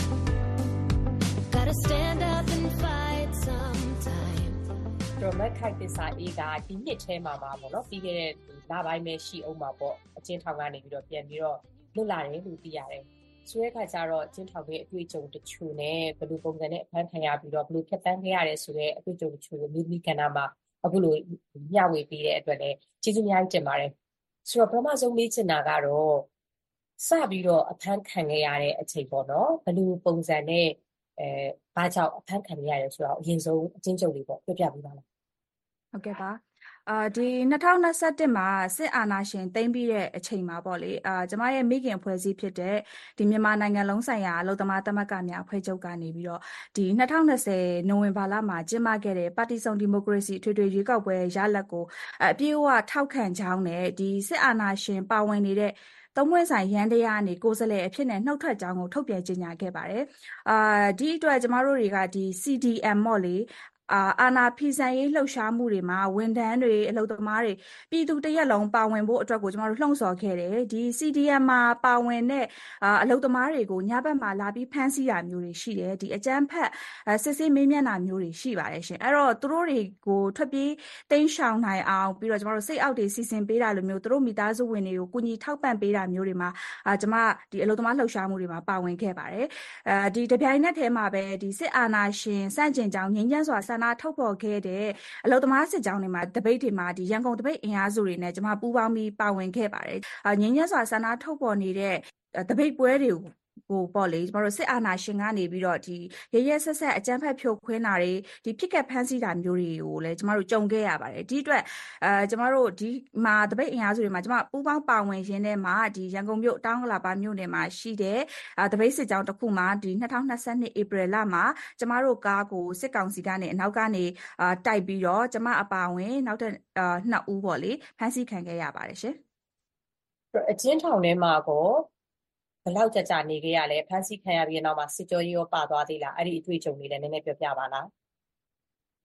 Gotta stand up and fight sometime. တော့မက်ခိုက်တစာအေးကဒီနှစ်ထဲမှာပါပေါ့နော်ပြီးခဲ့တဲ့လပိုင်းပဲရှိအောင်ပါပေါ့အချင်းထောင်ကနေပြီးတော့ပြန်ပြီးတော့လွတ်လာတယ်လို့သိရတယ်ဆိုတဲ့အခါကျတော့အချင်းထောင်ရဲ့အတွေ့အကြုံတချို့နဲ့ဘယ်လိုပုံစံနဲ့အဖမ်းခံရပြီးတော့ဘယ်လိုဖြတ်သန်းခဲ့ရတယ်ဆိုတဲ့အတွေ့အကြုံတချို့ကိုမိမိကဏ္ဍမှာအခုလိုမျှဝေပေးတဲ့အတွက်လည်းကျေးဇူးများကြီးတင်ပါတယ်ဆိုတော့ပထမဆုံးမေးချင်တာကတော့စပြီးတော့အဖမ်းခံခဲ့ရတဲ့အချိန်ပေါ့နော်ဘယ်လိုပုံစံနဲ့အဲဘာကြောင့်အဖမ်းခံရရဲဆိုတော့အရင်ဆုံးအချင်းချုပ်လေးပေါ့ပြောပြပေးပါလားဟုတ်ကဲ့ပါအာဒီ၂၀၂၁မှာစစ်အာဏာရှင်သိမ်းပြီးတဲ့အချိန်မှာပေါ့လေအာကျမရဲ့မိခင်အဖွဲ့အစည်းဖြစ်တဲ့ဒီမြန်မာနိုင်ငံလုံးဆိုင်ရာအလုပ်သမားသမဂ္ဂများအဖွဲ့ချုပ်ကနေပြီးတော့ဒီ၂၀၂၀နိုဝင်ဘာလမှာကျင်းပခဲ့တဲ့ပါတီစုံဒီမိုကရေစီထွေထွေရွေးကောက်ပွဲရလဒ်ကိုအပြည့်အဝထောက်ခံကြောင်းနဲ့ဒီစစ်အာဏာရှင်ပါဝင်နေတဲ့သုံးပွင့်ဆိုင်ရန်တရားကနေကိုယ်စားလှယ်အဖြစ်နဲ့နှုတ်ထွက်ကြောင်းကိုထုတ်ပြန်ကြေညာခဲ့ပါတယ်။အာဒီအတွက်ကျမတို့တွေကဒီ စီ ဒီ အမ် ပေါ့လေအာအာနာဖီဆန်ရေးလှုပ်ရှားမှုတွေမှာဝန်ထမ်းတွေအလုပ်သမားတွေပြည်သူတရက်လုံးပါဝင်ဖို့အတွက်ကိုကျမတို့လှုံ့ဆော်ခဲ့တယ်ဒီ စီ ဒီ အမ် မှာပါဝင်တဲ့အလုပ်သမားတွေကိုညဘက်မှာလာပြီးဖမ်းဆီးတာမျိုးတွေရှိတယ်ဒီအကြမ်းဖက်စစ်ဆေးမေးမြန်းတာမျိုးတွေရှိပါတယ်ရှင်အဲ့တော့သူတို့တွေကိုထွက်ပြေးတိမ်းရှောင်နိုင်အောင်ပြီးတော့ကျမတို့စိတ်အောက်တွေစီစဉ်ပေးတာလိုမျိုးသူတို့မိသားစုဝင်တွေကိုကူညီထောက်ပံ့ပေးတာမျိုးတွေမှာအာကျမဒီအလုပ်သမားလှုပ်ရှားမှုတွေမှာပါဝင်ခဲ့ပါတယ်အဲဒီတပြိုင်နက်တည်းမှာပဲဒီစစ်အာဏာရှင်စန့်ကျင်ကြောင်းငြိမ်းချမ်းစွာဆန္ဒထုတ်ဖော်ခဲ့တဲ့အလုပ်သမားစစ်ကြောင်းတွေမှာတပိတ်တွေမှာဒီရန်ကုန်တပိတ်အင်အားစုတွေနဲ့ကျွန်မပူးပေါင်းပြီးပါဝင်ခဲ့ပါတယ်။ငြိမ်းချမ်းစွာဆန္ဒထုတ်ဖော်နေတဲ့တပိတ်ပွဲတွေကိုဟိုပေါ့လေကျမတို့စစ်အာဏာရှင်ကနေပြီးတော့ဒီရရဆက်ဆက်အကြမ်းဖက်ဖြိုခွင်းတာတွေဒီဖြစ်ကက်ဖမ်းဆီးတာမျိုးတွေကိုလည်းကျမတို့ကြုံခဲ့ရပါတယ်ဒီအတွက်အဲကျမတို့ဒီမှာတပိတ်အင်အားစုတွေမှာကျမပူးပေါင်းပါဝင်ရင်းနဲ့မှာဒီရန်ကုန်မြို့တောင်ကလာပါမြို့နယ်မှာရှိတဲ့အဲတပိတ်စစ်ကြောင်းတစ်ခုမှာဒီ၂၀၂၂ဧပြီလမှာကျမတို့ကားကိုစစ်ကောင်စီကနေအနောက်ကနေအာတိုက်ပြီးတော့ကျမအပါဝင်နောက်ထပ်အာနှစ်ဦးပေါ့လေဖမ်းဆီးခံခဲ့ရပါတယ်ရှင်အချင်းထောင်ထဲမှာကိုဘယ်လောက်ကြာကြာနေခဲ့ရလဲဖမ်းဆီးခံရပြီးနောက်မှာစစ်ကြောရေးရောပါသွားသေးလားအဲ့ဒီအတွေ့အကြုံလေးလည်းနည်းနည်းပြောပြပါလား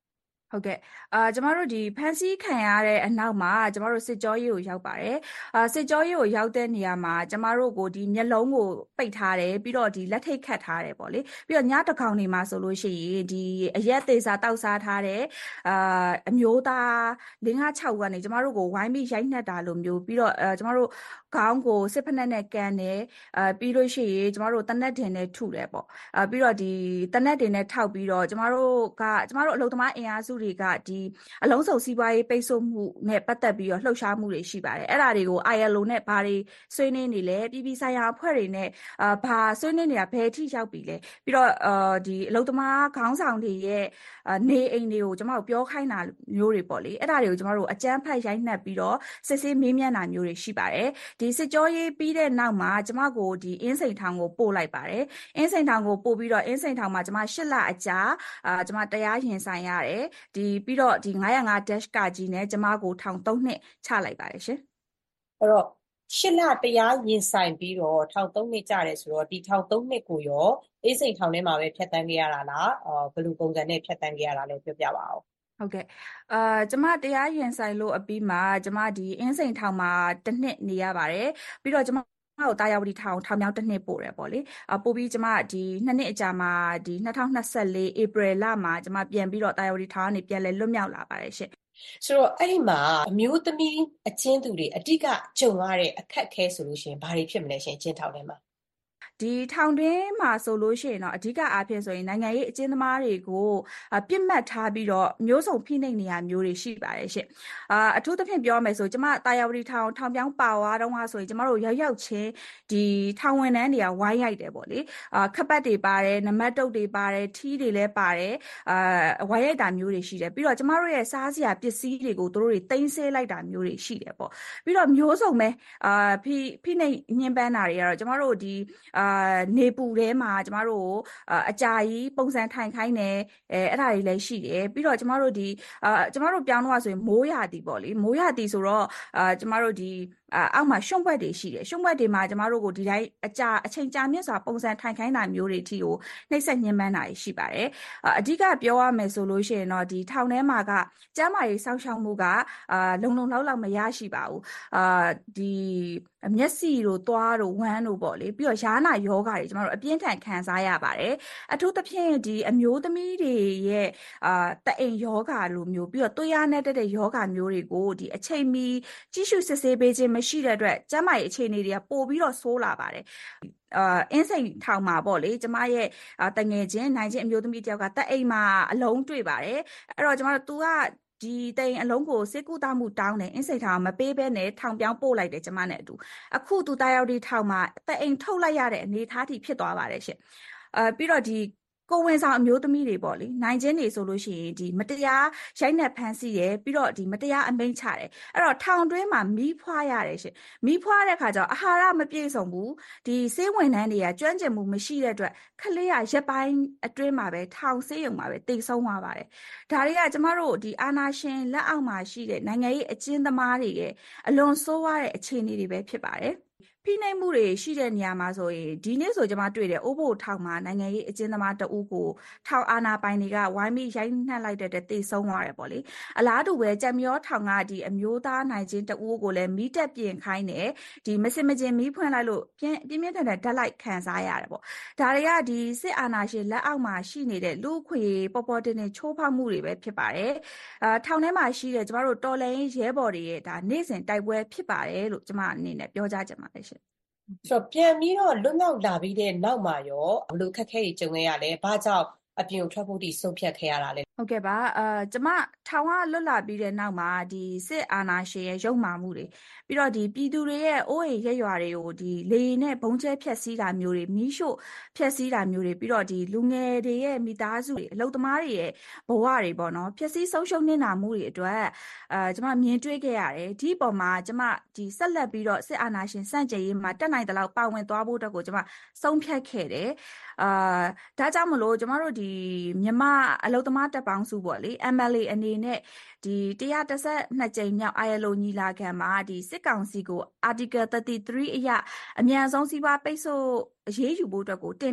ဟုတ်ကဲ့အာကျမတို့ဒီဖန်စီခံရတဲ့အနောက်မှာကျမတို့စစ်ကြောရေးကိုရောက်ပါတယ်အာစစ်ကြောရေးကိုရောက်တဲ့နေရာမှာကျမတို့ကိုဒီမျက်လုံးကိုပိတ်ထားတယ်ပြီးတော့ဒီလက်ထိတ်ခတ်ထားတယ်ပေါ့လေပြီးတော့ညတကောင်နေမှာဆိုလို့ရှိရင်ဒီအရက်သေးစာတောက်စားထားတဲ့အာအမျိုးသား၄၅၆ဦးကနေကျမတို့ကိုဝိုင်းပြီးရိုက်နှက်တာလိုမျိုးပြီးတော့အဲကျမတို့ခေါင်းကိုစစ်ဖက်နဲ့နဲ့ကန်တယ်အာပြီးလို့ရှိရင်ကျမတို့တနက်တင်နဲ့ထုတယ်ပေါ့အာပြီးတော့ဒီတနက်တင်နဲ့ထောက်ပြီးတော့ကျမတို့ကကျမတို့အလုံသမားအင်အားစုတွေကဒီအလုံးစုံစီးပွားရေးပိတ်ဆို့မှုနဲ့ပတ်သက်ပြီးတော့လှုပ်ရှားမှုတွေရှိပါတယ်အဲ့ဒါတွေကို I L O နဲ့ဘာတွေဆွေးနွေးနေလဲပြည်ပဆိုင်ရာအဖွဲ့တွေနဲ့အာဘာဆွေးနွေးနေတာဘယ်အထိရောက်ပြီလဲပြီးတော့အာဒီအလုံသမားခေါင်းဆောင်တွေရဲ့နေအိမ်တွေကိုကျမတို့ပြောခိုင်းတာမျိုးတွေပေါ့လေအဲ့ဒါတွေကိုကျမတို့အကြမ်းဖက်ရိုက်နှက်ပြီးတော့စစ်ဆေးမေးမြန်းတာမျိုးတွေရှိပါတယ်ဒီစစ်ကြောရေးပြီးတဲ့နောက်မှာကျမကိုဒီအင်းစိန်ထောင်ကိုပို့လိုက်ပါတယ်အင်းစိန်ထောင်ကိုပို့ပြီးတော့အင်းစိန်ထောင်မှာကျမ၈လအကြာအာကျမတရားရင်ဆိုင်ရတယ်ဒီပြီးတော့ဒီnine oh five dash ကကြီးနဲ့ကျမကိုထောင်သုံးနှစ်ချလိုက်ပါတယ်ရှင်အဲ့တော့ရှစ်လတရားရင်ဆိုင်ပြီးတော့ထောင်သုံးနှစ်ကြတယ်ဆိုတော့ဒီထောင်သုံးနှစ်ကိုရောအေးစိန်ထောင်ထဲမှာပဲဖြတ်တန်းခဲ့ရတာလားအော်ဘယ်လိုပုံစံနဲ့ဖြတ်တန်းခဲ့ရတာလဲပြောပြပါဦးဟုတ်ကဲ့အာကျမတရားရင်ဆိုင်လို့အပြီးမှာကျမဒီအင်းစိန်ထောင်မှာတစ်နှစ်နေရပါတယ်ပြီးတော့ကျမကိုတာယာဝတီထောင်ထောင်မြောက်တစ်နှစ်ပို့တယ်ပေါ့လေအပို့ပြီးကျမဒီနှစ်နှစ်အကြာမှာဒီtwenty twenty-fourဧပြီလမှာကျမပြန်ပြီးတော့တာယာဝတီထောင်ကနေပြန်လဲလွတ်မြောက်လာပါတယ်ရှင့်ဆိုတော့အဲ့ဒီမှာအမျိုးသမီးအချင်းသူတွေအဓိကကြုံရတဲ့အခက်အခဲဆိုလို့ရှိရင်ဘာတွေဖြစ်မလဲရှင်အချင်းထောင်ထဲမှာဒီထောင်တွင်းမှာဆိုလို့ရှိရင်တော့အဓိကအားဖြင့်ဆိုရင်နိုင်ငံရေးအကျဉ်းသမားတွေကိုပြစ်မှတ်ထားပြီးတော့မျိုးစုံဖိနှိပ်နေရမျိုးတွေရှိပါတယ်ရှင့်အာအထူးသဖြင့်ပြောမယ်ဆိုကျမတာယာဝတီထောင်ထောင်ပြောင်းပါဝါတော့ကဆိုရင်ကျမတို့ရောက်ရောက်ချင်းဒီထောင်ဝန်ထမ်းတွေကဝိုင်းရိုက်တယ်ပေါ့လေအာခပတ်တွေပါတယ်နမတ်တုတ်တွေပါတယ်ထီးတွေလည်းပါတယ်အာဝိုင်းရိုက်တာမျိုးတွေရှိတယ်ပြီးတော့ကျမတို့ရဲ့စားစရာပစ္စည်းတွေကိုတို့တွေတင်ဆေးလိုက်တာမျိုးတွေရှိတယ်ပေါ့ပြီးတော့မျိုးစုံပဲအာဖိဖိနှိပ်ညှဉ်းပန်းတာတွေကတော့ကျမတို့ဒီအာအာနေပူထဲမှာကျမတို့အကြာကြီးပုံစံထိုင်ခိုင်းတယ်အဲအဲ့ဒါတွေလည်းရှိတယ်ပြီးတော့ကျမတို့ဒီအာကျမတို့ပြောင်းတော့ဆိုရင်မိုးရသည်ပေါ့လေမိုးရသည်ဆိုတော့အာကျမတို့ဒီအောက်မှာရှုံ့ဘွက်တွေရှိတယ်ရှုံ့ဘွက်တွေမှာကျမတို့ကိုဒီတိုင်းအကြာအချိန်ကြာမြင့်စွာပုံစံထိုင်ခိုင်းတာမျိုးတွေအထိကိုနှိပ်စက်ညှဉ်းပန်းတာရှိပါတယ်အဓိကပြောရမယ်ဆိုလို့ရှိရင်တော့ဒီထောင်ထဲမှာကကျန်းမာရေးစောင့်ရှောက်မှုကအာလုံလုံလောက်လောက်မရရှိပါဘူးအာဒီမျက်စိတို့သွားတို့ဝမ်းတို့ပေါ့လေပြီးတော့ယားနာယောဂါတွေကျမတို့အပြင်းထန်ခံစားရပါတယ်အထူးသဖြင့်ဒီအမျိုးသမီးတွေရဲ့အာတအိမ်ယောဂါလိုမျိုးပြီးတော့သွေးရနဲ့တက်တဲ့ယောဂါမျိုးတွေကိုဒီအချိန်မီကြည့်ရှုစစ်ဆေးပေးခြင်းမရှိတဲ့အတွက်ကျန်းမာရေးအခြေအနေတွေကပိုပြီးတော့ဆိုးလာပါတယ်အာအင်းစိန်ထောင်မှာပေါ့လေကျမရဲ့တငယ်ချင်းနိုင်ချင်းအမျိုးသမီးတယောက်ကတက်အိမ်မှာအလုံးတွေ့ပါတယ်အဲ့တော့ကျမတို့ तू ကဒီတိန်အလုံးကိုစေကူတာမှုတောင်းတယ်အင်းစိန်ထောင်မပေးဘဲနဲ့ထောင်ပြောင်းပို့လိုက်တယ်ကျမနဲ့အတူအခု तू တာရောက်ဒီထောင်မှာတက်အိမ်ထုတ်လိုက်ရတဲ့အနေအထားထိဖြစ်သွားပါတယ်ရှင့်အဲပြီးတော့ဒီကိုဝင်ဆောင်အမျိုးသမီးတွေပေါ့လေနိုင်ချင်းတွေဆိုလို့ရှိရင်ဒီမတရားရိုက်နှက်ဖမ်းဆီးတယ်ပြီးတော့ဒီမတရားအမိန့်ချတယ်အဲ့တော့ထောင်တွင်းမှာမီးဖွားရတယ်ရှင်မီးဖွားတဲ့ခါကျတော့အာဟာရမပြည့်စုံဘူးဒီဆေးဝန်ထမ်းတွေကကျွမ်းကျင်မှုမရှိတဲ့အတွက်ခလေးရရက်ပိုင်းအတွင်းမှာပဲထောင်ဆေးရုံမှာပဲတိတ်ဆုံးသွားပါတယ်ဒါတွေကကျမတို့ဒီအာနာရှင်လက်အောက်မှာရှိတဲ့နိုင်ငံရေးအကျဉ်းသမားတွေရဲ့အလွန်ဆိုးဝါးတဲ့အခြေအနေတွေပဲဖြစ်ပါတယ်ဖိနှိပ်မှုတွေရှိတဲ့နေရာမှာဆိုရင်ဒီနေ့ဆိုကျွန်မတွေ့တယ်အိုးဘိုထောင်မှာနိုင်ငံရေးအကျဉ်းသမားတအုပ်ကိုထောင်အာဏာပိုင်တွေကဝိုင်းပြီးရိုက်နှက်လိုက်တဲ့တေဆုံးသွားတယ်ပေါ့လေအလားတူပဲကြံမျောထောင်ကဒီအမျိုးသားနိုင်ချင်းတအုပ်ကိုလည်းမီးတက်ပြင်ခိုင်းတယ်ဒီမစင်မကျင်မီးဖွင့်လိုက်လို့ပြင်းပြင်းပြင်းထန်ထန်ဓာတ်လိုက်ခံစားရတယ်ပေါ့ဒါတွေကဒီစစ်အာဏာရှင်လက်အောက်မှာရှိနေတဲ့လူခွေပေါ်ပေါ်တင်တင်ချိုးဖောက်မှုတွေပဲဖြစ်ပါတယ်အာထောင်ထဲမှာရှိတဲ့ကျမတို့တော်လှန်ရေးရဲဘော်တွေရဲ့ဒါနေ့စဉ်တိုက်ပွဲဖြစ်ပါတယ်လို့ကျမအနေနဲ့ပြောကြားချင်ပါတယ်ရှင်ဆိုတော့ပြန်ပြီးတော့လွတ်မြောက်လာပြီးတဲ့နောက်မှာရောဘလို့ခက်ခဲကြီးကြုံခဲ့ရလဲဘာကြောင့်အပြင်ထွက်ဖို့ဒီဆုံးဖြတ်ခဲ့ရတာလဲဟုတ်ကဲ့ပါအာကျမထောင်ကလွတ်လာပြီးတဲ့နောက်မှာဒီစစ်အာဏာရှင်ရဲ့ရုပ်မာမှုတွေပြီးတော့ဒီပြည်သူတွေရဲ့အိုးအိမ်ရက်ရွာတွေကိုဒီလေနဲ့ဘုံကျဲဖျက်ဆီးတာမျိုးတွေမီးရှို့ဖျက်ဆီးတာမျိုးတွေပြီးတော့ဒီလူငယ်တွေရဲ့မိသားစုတွေအလုပ်သမားတွေရဲ့ဘဝတွေပေါ့နော်ဖျက်ဆီးဆုံးရှုံးနေတာမှုတွေအတွက်အာကျမမြင်တွေ့ခဲ့ရတယ်ဒီအပေါ်မှာကျမဒီဆက်လက်ပြီးတော့စစ်အာဏာရှင်စန့်ကျင်ရေးမှာတက်နိုင်တဲ့လောက်ပါဝင်သွားဖို့အတွက်ကိုကျမဆုံးဖြတ်ခဲ့တယ်အာဒါကြောင့်မလို့ကျမတို့ဒီမြန်မာအလုပ်သမားတပ်ပေါင်းစုပေါ့လေ M L A အနေနဲ့ဒီone hundred thirty-twoကြိမ်မြောက် I L O ညီလာခံမှာဒီစစ်ကောင်စီကို Article thirty-three အရအမြန်ဆုံးစီးပွားပိတ်ဆို့အရေးယူဖို့အတွက်ကိုတင်ပြ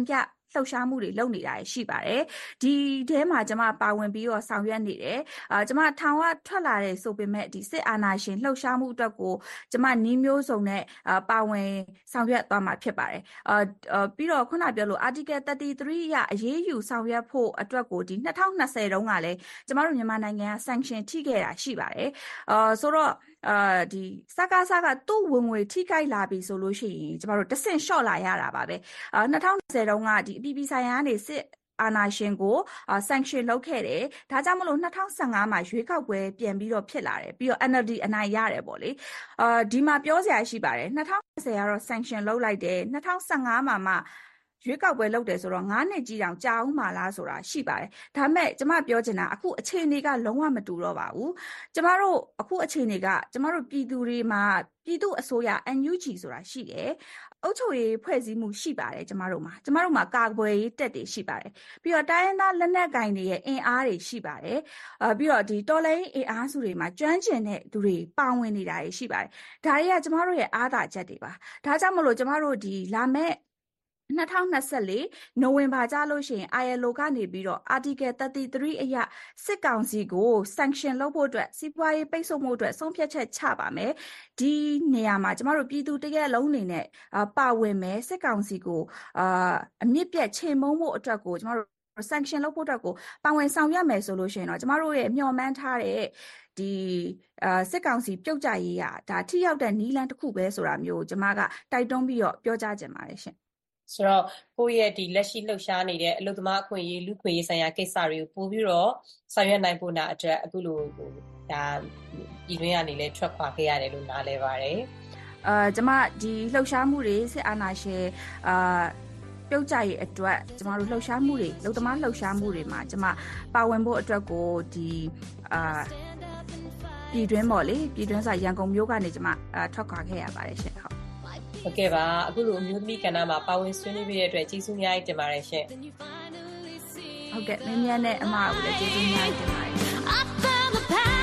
လှုပ်ရှားမှုတွေလုပ်နေတာရှိပါတယ်ဒီထဲမှာကျွန်မပါဝင်ပြီးတော့ဆောင်ရွက်နေတယ်အာကျွန်မထောင်ကထွက်လာတဲ့ဆိုပေမဲ့ဒီစစ်အာဏာရှင်လှုပ်ရှားမှုအတွက်ကိုကျွန်မနှီးမျိုးစုံနဲ့အာပါဝင်ဆောင်ရွက်သွားမှာဖြစ်ပါတယ်အာပြီးတော့ခုနပြောလို့ Article thirty-three အရအရေးယူဆောင်ရွက်ဖို့အတွက်ကိုဒီtwenty twentyတုန်းကလည်းကျွန်တော်တို့မြန်မာနိုင်ငံက sanction ထိခဲ့တာရှိပါတယ်အာဆိုတော့အာဒီစကားစကားသူ့ဝင်ငွေထိခိုက်လာပြီဆိုလို့ရှိရင်ကျမတို့တစ်ဆင့် short လာရတာပါပဲအာtwenty twentyတုန်းကဒီအပြည်ပြည်ဆိုင်ရာကနေစစ်အာဏာရှင်ကို sanction လုပ်ခဲ့တယ်ဒါကြောင့်မလို့twenty fifteenမှာရွေးကောက်ပွဲပြန်ပြီးတော့ဖြစ်လာတယ်ပြီးတော့ N L D အနိုင်ရတယ်ပေါ့လေအာဒီမှာပြောစရာရှိပါတယ်twenty twentyကတော့ sanction လုပ်လိုက်တယ်twenty fifteenမှာမှရွေးကောက်ပွဲလုပ်တယ်ဆိုတော့nineနှစ်ကြီးတောင်ကြာအောင်မှာလားဆိုတာရှိပါတယ်ဒါပေမဲ့ကျမပြောချင်တာအခုအခြေအနေကလုံးဝမတူတော့ပါဘူးကျမတို့အခုအခြေအနေကကျမတို့ပြည်သူတွေမှာပြည်သူအစိုးရ N U G ဆိုတာရှိတယ်အုပ်ချုပ်ရေးဖွဲ့စည်းမှုရှိပါတယ်ကျမတို့မှာကျမတို့မှာကာကွယ်ရေးတပ်တွေရှိပါတယ်ပြီးတော့တိုင်းရင်းသားလက်နက်ကိုင်တွေရဲ့အင်အားတွေရှိပါတယ်အဲပြီးတော့ဒီတော်လှန်ရေးအင်အားစုတွေမှာကျွမ်းကျင်တဲ့သူတွေပါဝင်နေတာရှိပါတယ်ဒါတွေကကျမတို့ရဲ့အားသာချက်တွေပါဒါကြောင့်မလို့ကျမတို့ဒီလာမဲ့twenty twenty-fourနိုဝင်ဘာကြလို့ရှိရင် I L O ကနေပြီးတော့ Article thirty-three အရစစ်ကောင်စီကို sanction လုပ်ဖို့အတွက်စီးပွားရေးပိတ်ဆို့မှုအတွက်ဆုံးဖြတ်ချက်ချပါမယ်ဒီနေရာမှာကျမတို့ပြည်သူတရက်လုံးအနေနဲ့ပါဝင်မယ်စစ်ကောင်စီကိုအာအမြင့်ပြတ်ချေမှုန်းမှုအတွက်ကိုကျမတို့ sanction လုပ်ဖို့အတွက်ကိုပါဝင်ဆောင်ရွက်မယ်ဆိုလို့ရှိရင်တော့ကျမတို့ရဲ့မျှော်မှန်းထားတဲ့ဒီအာစစ်ကောင်စီပြုတ်ကြရေးอ่ะဒါထိရောက်တဲ့နီးလန်းတစ်ခုပဲဆိုတာမျိုးကျမကတိုက်တွန်းပြီးတော့ပြောကြားချင်ပါတယ်ရှင်ဆိုတော့ကိုယ့်ရဲ့ဒီလက်ရှိလှုပ်ရှားနေတဲ့အလုပ်သမားအခွင့်အရေးလူ့ခွင့်ရေးဆိုင်ရာကိစ္စတွေကိုပို့ပြီးတော့ဆောင်ရွက်နိုင်ဖို့နာအတွက်အခုလိုဒါပြည်တွင်းကနေလည်းထွက်ခွာခဲ့ရတယ်လို့နားလည်ပါတယ်အာကျမဒီလှုပ်ရှားမှုတွေစစ်အာဏာရှင်အာပြုတ်ကြရေးအတွက်ကျမတို့လှုပ်ရှားမှုတွေလုပ်သမားလှုပ်ရှားမှုတွေမှာကျမပါဝင်ဖို့အတွက်ကိုဒီအာပြည်တွင်းပေါ့လေပြည်တွင်းဆိုင်ရန်ကုန်မြို့ကနေကျမထွက်ခွာခဲ့ရပါတယ်ရှင်ဟုတ်ဟုတ်ကဲ့ပါအခုလိုအမျိုးသမီးကဏ္ဍမှာပါဝင်ဆွေးနွေးပေးတဲ့အတွက်ကျေးဇူးများကြီးတင်ပါတယ်ရှင်ဟုတ်ကဲ့မင်းမြတ်နဲ့အမကိုလည်းကျေးဇူးများကြီးတင်ပါတယ်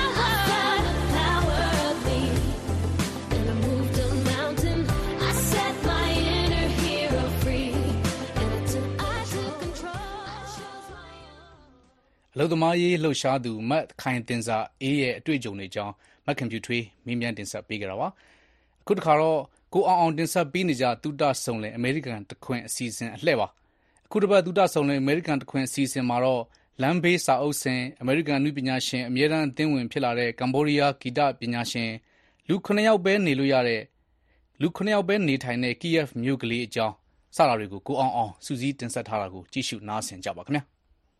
အလုပ်သမားရေးလှုပ်ရှားသူမတ်ခိုင်တင်စာအေးရဲ့အတွေ့အကြုံတွေကြောင်းမက်ကွန်ပျူတာမင်းမြန်တင်ဆက်ပေးကြတာပါအခုတစ်ခါတော့ကိုအောင်အောင်တင်ဆက်ပေးနေကြတူတာဆုံလင်အမေရိကန်တခွင်အစီအစဉ်အလှည့်ပါအခုတစ်ပတ်တူတာဆုံလင်အမေရိကန်တခွင်အစီအစဉ်မှာတော့လမ်းဘေးစာအုပ်စဉ်အမေရိကန်နည်းပညာရှင်အမြဲတမ်းအသင်းဝင်ဖြစ်လာတဲ့ကမ္ဘောဒီးယားဂီတပညာရှင်လူခုနှစ်ယောက်ပဲနေလို့ရတဲ့လူခုနှစ်ယောက်ပဲနေထိုင်တဲ့ Kiev မြို့ကလေးအကြောင်းစတာတွေကိုကိုအောင်အောင်စူးစီးတင်ဆက်ထားတာကိုကြည့်ရှုနားဆင်ကြပါခင်ဗျာ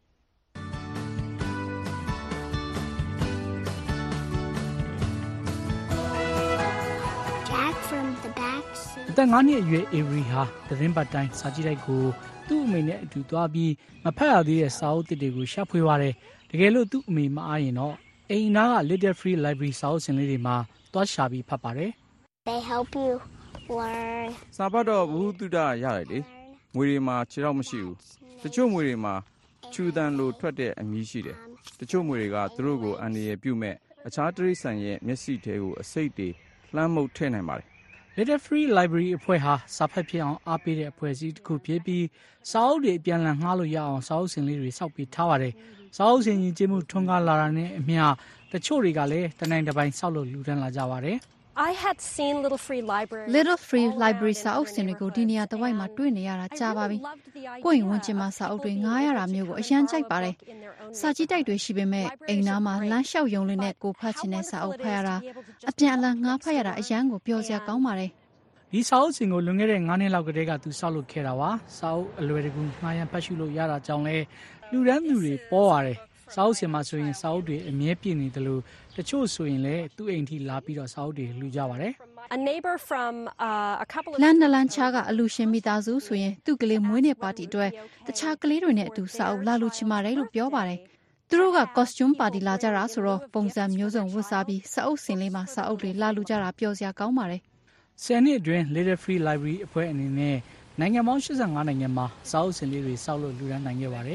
အသက်nineနှစ်အရွယ်အေဗရီဟာသတင်းပတ်တိုင်းစာကြည့်တိုက်ကိုသူ့အမေနဲ့အတူသွားပြီးမဖတ်ရသေးတဲ့စာအုပ်တစ်တွေကိုရှာဖွေပါတယ်တကယ်လို့သူ့အမေမအားရင်တော့အိမ်နာက Little Free Library စာအုပ်ရှင်လေးတွေမှာသွားရှာပြီးဖတ်ပါတယ် They help you learn စာပတ်တော့ဘ ഹു တုဒရတယ်လေငွေတွေမှာခြေတော့မရှိဘူးတချို့ငွေတွေမှာချူတန်လိုထွက်တဲ့အမည်ရှိတယ်တချို့ငွေတွေကသူတို့ကိုအန္တရာယ်ပြုမဲ့အခြားတိရစ္ဆာန်ရဲ့မျက်စိထဲကိုအစိတ်တွေလှမ်းမှုတ်ထည့်နိုင်ပါတယ် Little Free Library အဖွဲ့ဟာစာဖတ်ဖြစ်အောင်အားပေးတဲ့အဖွဲ့အစည်းတစ်ခုဖြစ်ပြီးစာအုပ်တွေအပြန်အလှန်ငှားလို့ရအောင်စာအုပ်စင်လေးတွေစောက်ပေးထားပါတယ်။စာအုပ်စင်ရင်ကျေးမှုထွန်းကားလာတာနဲ့အမျှတချို့တွေကလည်းတနိုင်တစ်ပိုင်းစောက်လို့လူတန်းလာကြပါတယ်။ I had seen Little Free Library Little Free Library စာအုပ်စင်တွေကိုဒီနေရာတစ်ဝိုက်မှာတွေ့နေရတာကြာပါပြီ။ကိုယ့်ရင်ဝင်ချင်မှစာအုပ်တွေငှားရတာမျိုးကိုအရန်ကြိုက်ပါတယ်။စာကြည့်တိုက်တွေရှိပေမဲ့အိမ်နာမှာလမ်းလျှောက်ယုံလေးနဲ့ကိုဖတ်ချင်တဲ့စာအုပ်ဖတ်ရတာအပြန်အလှန်ငှားဖတ်ရတာအရန်ကိုပျော်စရာကောင်းပါတယ်။ဒီစာအုပ်စင်ကိုလွန်ခဲ့တဲ့nineနှစ်လောက်ကတည်းကသူစောက်လုပ်ခဲ့တာပါစာအုပ်အလွယ်တကူငှားရန်ဖတ်ရှုလို့ရတာကြောင့်လဲလူတန်းသူတွေပေါ်ပါတယ်စာအုပ်စင်မှာဆိုရင်စာအုပ်တွေအမြဲပြည့်နေတယ်လို့တချို့ဆိုရင်လည်းသူ့အိမ်ထိလာပြီးတော့စာအုပ်တွေလူကြပါတယ် A neighbor from uh, a couple of လန်နလန်ချာကအလူရှင်မိသားစုဆိုရင်သူ့ကလေးမွေးနေ့ပါတီအတွက်တခြားကလေးတွေနဲ့အတူစာအုပ်လာလူချင်ပါတယ်လို့ပြောပါတယ်သူတို့က costume party လာကြတာဆိုတော့ပုံစံမျိုးစုံဝတ်စားပြီးစာအုပ်စင်လေးမှာစာအုပ်တွေလာလူကြတာပျော်စရာကောင်းပါတယ်ဆယ်နှစ်အတွင်း Little Free Library အဖွဲ့အနေနဲ့နိုင်ငံပေါင်းeighty-fiveနိုင်ငံမှာစာအုပ်စင်လေးတွေစောက်လို့လူတန်းနိုင်ခဲ့ပါတယ်။ကျ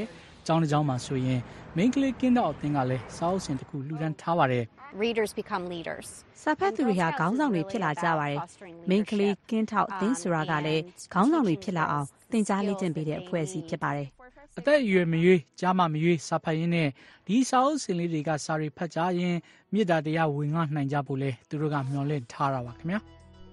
ကျောင်းတစ်ကျောင်းမှာဆိုရင် မိန်းကလေးကင်းတော့အသင်းကလည်းစာအုပ်စင်တစ်ခုလှူဒန်းထားပါတယ်။ Readers become leaders. စာဖတ်သူတွေဟာခေါင်းဆောင်တွေဖြစ်လာကြပါတယ်။မိန်းကလေးကင်းထောက်အသင်းဆိုတာကလည်းခေါင်းဆောင်တွေဖြစ်လာအောင်သင်ကြားလေ့ကျင့်ပေးတဲ့အဖွဲ့အစည်းဖြစ်ပါတယ်။အသက်အရွယ်မရွေးကြားမမရွေးစာဖတ်ရင်းနဲ့ဒီစာအုပ်စင်လေးတွေကစာတွေဖတ်ကြရင်မေတ္တာတရားဝင်ငှနိုင်ကြဖို့လဲသူတို့ကမျှော်လင့်ထားတာပါခင်ဗျာ။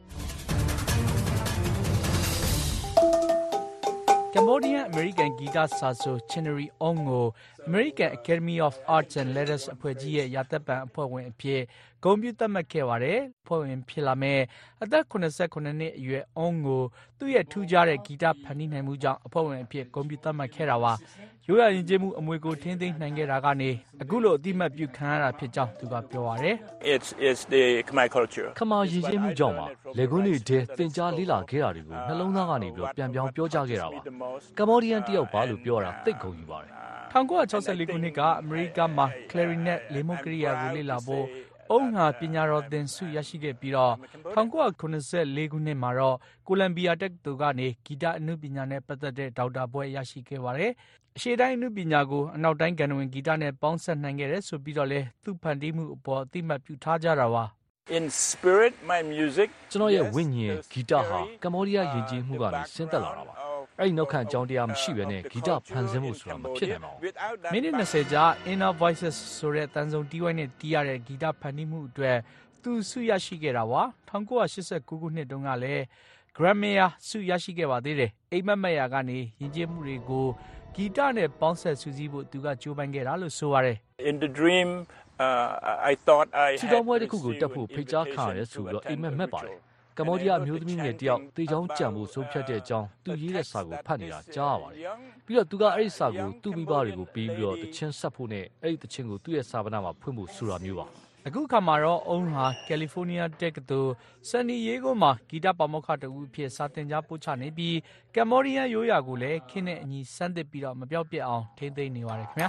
ကမ္ဘောဒီးယားအမေရိကန်ဂီတစာဆို Chinnery Ong ကို American Academy of Arts and Letters အဖွဲ့ကြီးရဲ့ရာသက်ပန်အဖွဲ့ဝင်အဖြစ်ဂုဏ်ပြုသတ်မှတ်ခဲ့ပါတယ်။အဖွဲ့ဝင်ဖြစ်လာမဲ့အသက်၇၇နှစ်အရွယ် Ong ကိုသူ့ရဲ့ထူးခြားတဲ့ဂီတဖန်တီးနိုင်မှုကြောင့်အဖွဲ့ဝင်အဖြစ်ဂုဏ်ပြုသတ်မှတ်ခဲ့တာပါ။ရိုးရာယဉ်ကျေးမှုအမွေကိုထိန်းသိမ်းနိုင်ခဲ့တာကနေအခုလိုအတိအမှတ်ပြုခံရတာဖြစ်ကြောင်းသူကပြောပါတယ်။ It's it's the Khmer culture. ခမာယဉ်ကျေးမှုကြောင့်ပါ။လေကွန်းတွေတဲသင်ကြားလေးလာခဲ့တာတွေကိုနှလုံးသားကနေပြီးပြန်ပြောင်းပြောကြားခဲ့တာပါ။ကမ္ဘောဒီးယန်တယောက်ပါလို့ပြောတာသိတ်ကုန်ယူပါတယ်။၁၉၆၄ခုနှစ်ကအမေရိကန်မှာ clarinet လေမုတ်ကရိယာကိုလေ့လာဖို့အုံဟာပညာတော်သင်ဆုရရှိခဲ့ပြီးတော့၁၉၇၄ခုနှစ်မှာတော့ကိုလံဘီယာတက္ကသိုလ်ကနေဂီတအနုပညာနဲ့ပတ်သက်တဲ့ဒေါက်တာဘွဲ့ရရှိခဲ့ပါတယ်။အရှေ့တိုင်းအနုပညာကိုအနောက်တိုင်းကဏ္ဍဝင်ဂီတနဲ့ပေါင်းစပ်နိုင်ခဲ့တယ်ဆိုပြီးတော့လဲသူ့ဖန်တီးမှုအပေါ်အသိမှတ်ပြုထားကြတာပါ။ In spirit my music ကျွန်တော်ရဲ့ဝိညာဉ်ဂီတဟာကမ္ဘောဒီးယားယဉ်ကျေးမှုကနေဆင်းသက်လာတာပါ။အဲ့ဒီနောက်ခံအကြောင်းတရားမရှိဘဲနဲ့ဂီတဖန်ဆင်းမှုဆိုတာမဖြစ်နိုင်ပါဘူး။မိနစ်၂၀ကြာ Inner Voices ဆိုတဲ့တန်ဆုံတီးဝိုင်းနဲ့တီးရတဲ့ဂီတဖန်တီးမှုအတွက်သူဆုရရှိခဲ့တာပါ။၁၉၈၉ခုနှစ်တုန်းကလည်း Grammy ဆုရရှိခဲ့ပါသေးတယ်။အိမ်မက်မက်ရာကနေယဉ်ကျေးမှုတွေကိုဂီတနဲ့ပေါင်းဆက်စုစည်းဖို့သူကကြိုးပမ်းခဲ့တာလို့ဆိုပါတယ်။ In the dream uh, I thought I had ချီတော်မွဲတစ်ခုကိုတက်ဖို့ဖိတ်ကြားခံရတယ်ဆိုပြီးတော့အိမ်မက်မက်ပါတယ်ကမ္ဘောဒီးယားအမျိုးသမီးငယ်တယောက်တေချောင်းကြံဖို့ဆုံးဖြတ်တဲ့အကြောင်းသူရေးတဲ့စာကိုဖတ်နေတာကြားရပါတယ်ပြီးတော့သူကအဲ့ဒီစာကိုသူ့မိဘတွေကိုပေးပြီးတော့တခြင်းဆက်ဖို့နဲ့အဲ့ဒီတခြင်းကိုသူ့ရဲ့စာပနာမှာဖွင့်ဖို့ဆိုတာမျိုးပါအခုခါမှာတော့အုံးဟာကယ်လီဖိုးနီးယားတက္ကသိုလ်ဆန်နီယေဂိုမှာဂီတပါမောက္ခတူအဖြစ်စာသင်ကြားပို့ချနေပြီးကမ္ဘောဒီးယားရိုးရာကိုလည်းခင်းတဲ့အညီစမ်းသစ်ပြီးတော့မပြောက်ပြက်အောင်ထိန်းသိမ်းနေပါတယ်ခင်ဗျာ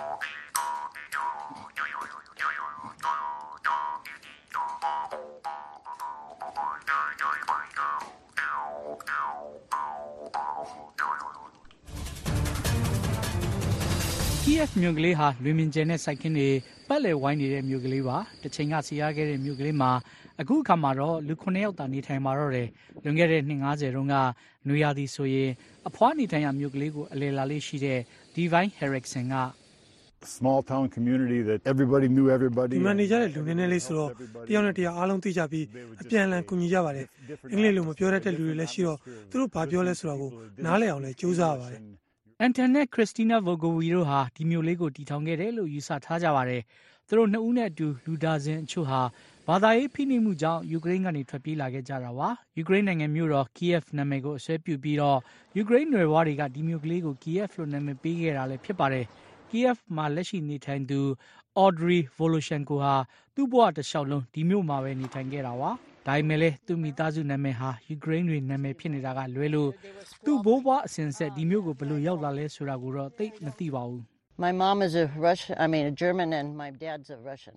Kiev မြို့ကလေးဟာလွင်မြင်ကျယ်နဲ့စိုက်ခင်းတွေပတ်လည်ဝိုင်းနေတဲ့မြို့ကလေးပါတစ်ချိန်ကစီရခဲ့တဲ့မြို့ကလေးမှာအခုအခါမှာတော့လူခုနှစ်ယောက်သာနေထိုင်မှာတော့တယ်လွန်ခဲ့တဲ့နှစ်၅၀တုန်းကနွေရာသီဆိုရင်အဖွားနေထိုင်ရမြို့ကလေးကိုအလယ်လာလေးရှိတဲ့ Divine Erickson က small town community that everybody knew everybody ဒီမှာနေကြတဲ့လူနည်းနည်းလေးဆိုတော့တယောက်နဲ့တယောက်အားလုံးသိကြပြီးအပြန်အလှန်ကူညီကြပါတယ်အင်္ဂလိပ်လိုမပြောတတ်တဲ့လူတွေလည်းရှိတော့သူတို့ဘာပြောလဲဆိုတာကိုနားလည်အောင်လည်းကြိုးစားရပါတယ်အန်တန်နဲ့ခရစ်စတီနာဗိုဂိုဝီတို့ဟာဒီမျိုးလေးကိုတည်ထောင်ခဲ့တယ်လို့ယူဆထားကြပါတယ်။သူတို့နှစ်ဦးနဲ့အတူလူဒါဇင်အချို့ဟာဘာသာရေးဖိနှိပ်မှုကြောင့်ယူကရိန်းကနေထွက်ပြေးလာခဲ့ကြတာပါ။ယူကရိန်းနိုင်ငံမြို့တော် Kiev နာမည်ကိုအစွဲပြုပြီးတော့ယူကရိန်းနွယ်ဖွားတွေကဒီမျိုးကလေးကို Kiev လို့နာမည်ပေးခဲ့တာလည်းဖြစ်ပါတယ်။ Kiev မှာလက်ရှိနေထိုင်သူ Audrey Voloshenko ဟာသူ့ဘဝတစ်လျှောက်လုံးဒီမျိုးမှာပဲနေထိုင်ခဲ့တာပါ။ဒါပေမဲ့လည်းသူ့မိသားစုနာမည်ဟာယူကရိန်းတွေနာမည်ဖြစ်နေတာကလွဲလို့သူ့ဘိုးဘွားအစဉ်ဆက်ဒီမျိုးကိုဘယ်လိုရောက်လာလဲဆိုတာကိုတော့သိမသိပါဘူး My mom is a Russian I mean a German and my dad's a Russian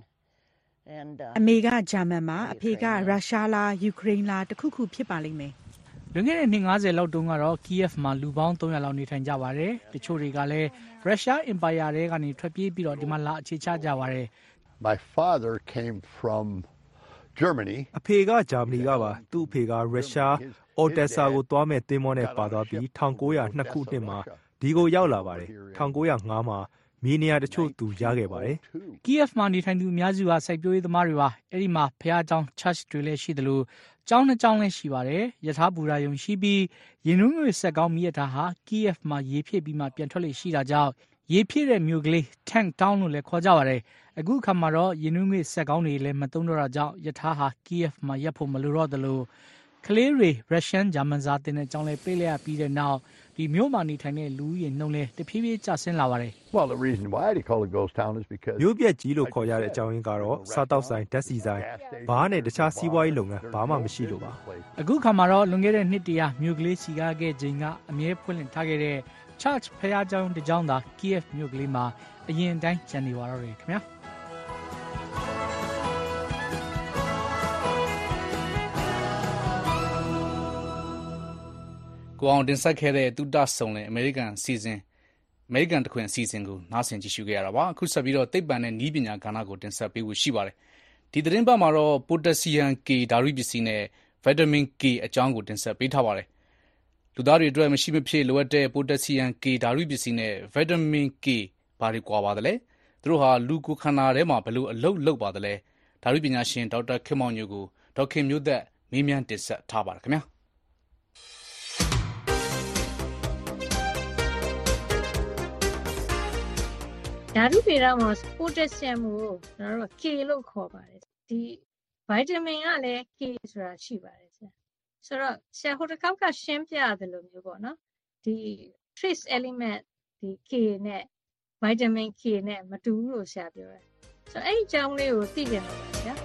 and အမေကဂျာမန်ပါအဖေကရုရှားလားယူကရိန်းလားတခုခုဖြစ်ပါလိမ့်မယ်လွန်ခဲ့တဲ့နှစ်၅၀လောက်တုန်းကတော့ Kiev မှာလူပေါင်း၃၀၀လောက်နေထိုင်ကြပါတယ်တချို့တွေကလည်းရုရှားအင်ပါယာတွေကနေထွက်ပြေးပြီးတော့ဒီမှာလာအခြေချကြပါတယ် My father came from Germany အဖေကဂျာမနီကပါသူ့အဖေကရုရှားအော်တက်ဆာကိုတွားမဲ့သင်းမောနဲ့ပါသွားပြီး၁၉၀၂ခုနှစ်မှာဒီကိုရောက်လာပါတယ်၁၉၀၅မှာမြေနေရာတချို့သူရခဲ့ပါတယ် Kiev မှာနေထိုင်သူအများစုဟာစိုက်ပျိုးရေးသမားတွေပါအဲ့ဒီမှာဖျားเจ้า church တွေလည်းရှိတယ်လို့ကျောင်းနှစ်ကျောင်းလည်းရှိပါတယ်ယထာဘူရာယုံရှိပြီးရင်နှွေးငွေဆက်ကောင်းမိရတာဟာ Kiev မှာရေဖြည့်ပြီးမှပြန်ထွက်လေရှိတာကြောင့်ရေဖြည့်တဲ့မြို့ကလေး tank town လို့လည်းခေါ်ကြပါတယ်အခုခါမှာတော့ရင်နှွေးငွေဆက်ကောင်းတွေလည်းမသုံးတော့တာကြောင့်ယထာဟာ Kiev မှာရပ်ဖို့မလိုတော့တယ်လို့ကလေးတွေ Russian ဂျာမန်စာသင်တဲ့ကျောင်းလေးပေးလိုက်ရပြီးတဲ့နောက်ဒီမြို့မှာနေထိုင်တဲ့လူကြီးနှုံလဲတဖြည်းဖြည်းကျဆင်းလာပါတယ် Well the reason why they call it ghost town is because မြို့ပြက်ကြီးလို့ခေါ်ရတဲ့အကြောင်းရင်းကတော့စားတောက်ဆိုင်ဓာတ်ဆီဆိုင်ဘားနဲ့တခြားစီးပွားရေးလုပ်ငန်းဘာမှမရှိလို့ပါအခုခါမှာတော့လွန်ခဲ့တဲ့နှစ်တရာမြို့ကလေးစီကားခဲ့ခြင်းကအမြဲဖွင့်လှစ်ထားခဲ့တဲ့ Church ဖျားကျောင်းတစ်ကျောင်းသာ Kiev မြို့ကလေးမှာအရင်တိုင်းကျန်နေပါတော့တယ်ခင်ဗျာကိုအောင်တင်ဆက်ခဲ့တဲ့တူတဆုံလေအမေရိကန်စီဇန်အမေရိကန်တခွင်အစီအစဉ်ကိုနားဆင်ကြည့်ရှုခဲ့ရတာပါအခုဆက်ပြီးတော့သိပ္ပံနဲ့နည်းပညာကဏ္ဍကိုတင်ဆက်ပေးဖို့ရှိပါတယ်ဒီသတင်းပတ်မှာတော့ potassium K ဓာတုပစ္စည်းနဲ့ vitamin K အကြောင်းကိုတင်ဆက်ပေးထားပါတယ်လူသားတွေအတွက်မရှိမဖြစ်လိုအပ်တဲ့ potassium K ဓာတုပစ္စည်းနဲ့ vitamin K ဘာတွေကွာပါသလဲသူတို့ဟာလူကိုယ်ခန္ဓာထဲမှာဘယ်လိုအလုပ်လုပ်ပါသလဲဓာတုပညာရှင်ဒေါက်တာခင်မောင်ညိုကိုဒေါက်ခင်မျိုးသက်မေးမြန်းတင်ဆက်ထားပါတယ်ခင်ဗျာဓာတုဗေဒမှာ potassium ကိုကျွန်တော်တို့ K လို့ခေါ်ပါတယ်ဒီ vitamin ကလည်း K ဆိုတာရှိပါတယ်ဆရာဆိုတော့ဆရာဟိုတစ်ခေါက်ကရှင်းပြရတယ်လို့မျိုးပေါ့နော်ဒီ trace element ဒီ K နဲ့ vitamin K နဲ့မတူဘူးလို့ဆရာပြောတယ်ဆိုတော့အဲ့ဒီအကြောင်းလေးကိုသိကြမှာပါဆရာ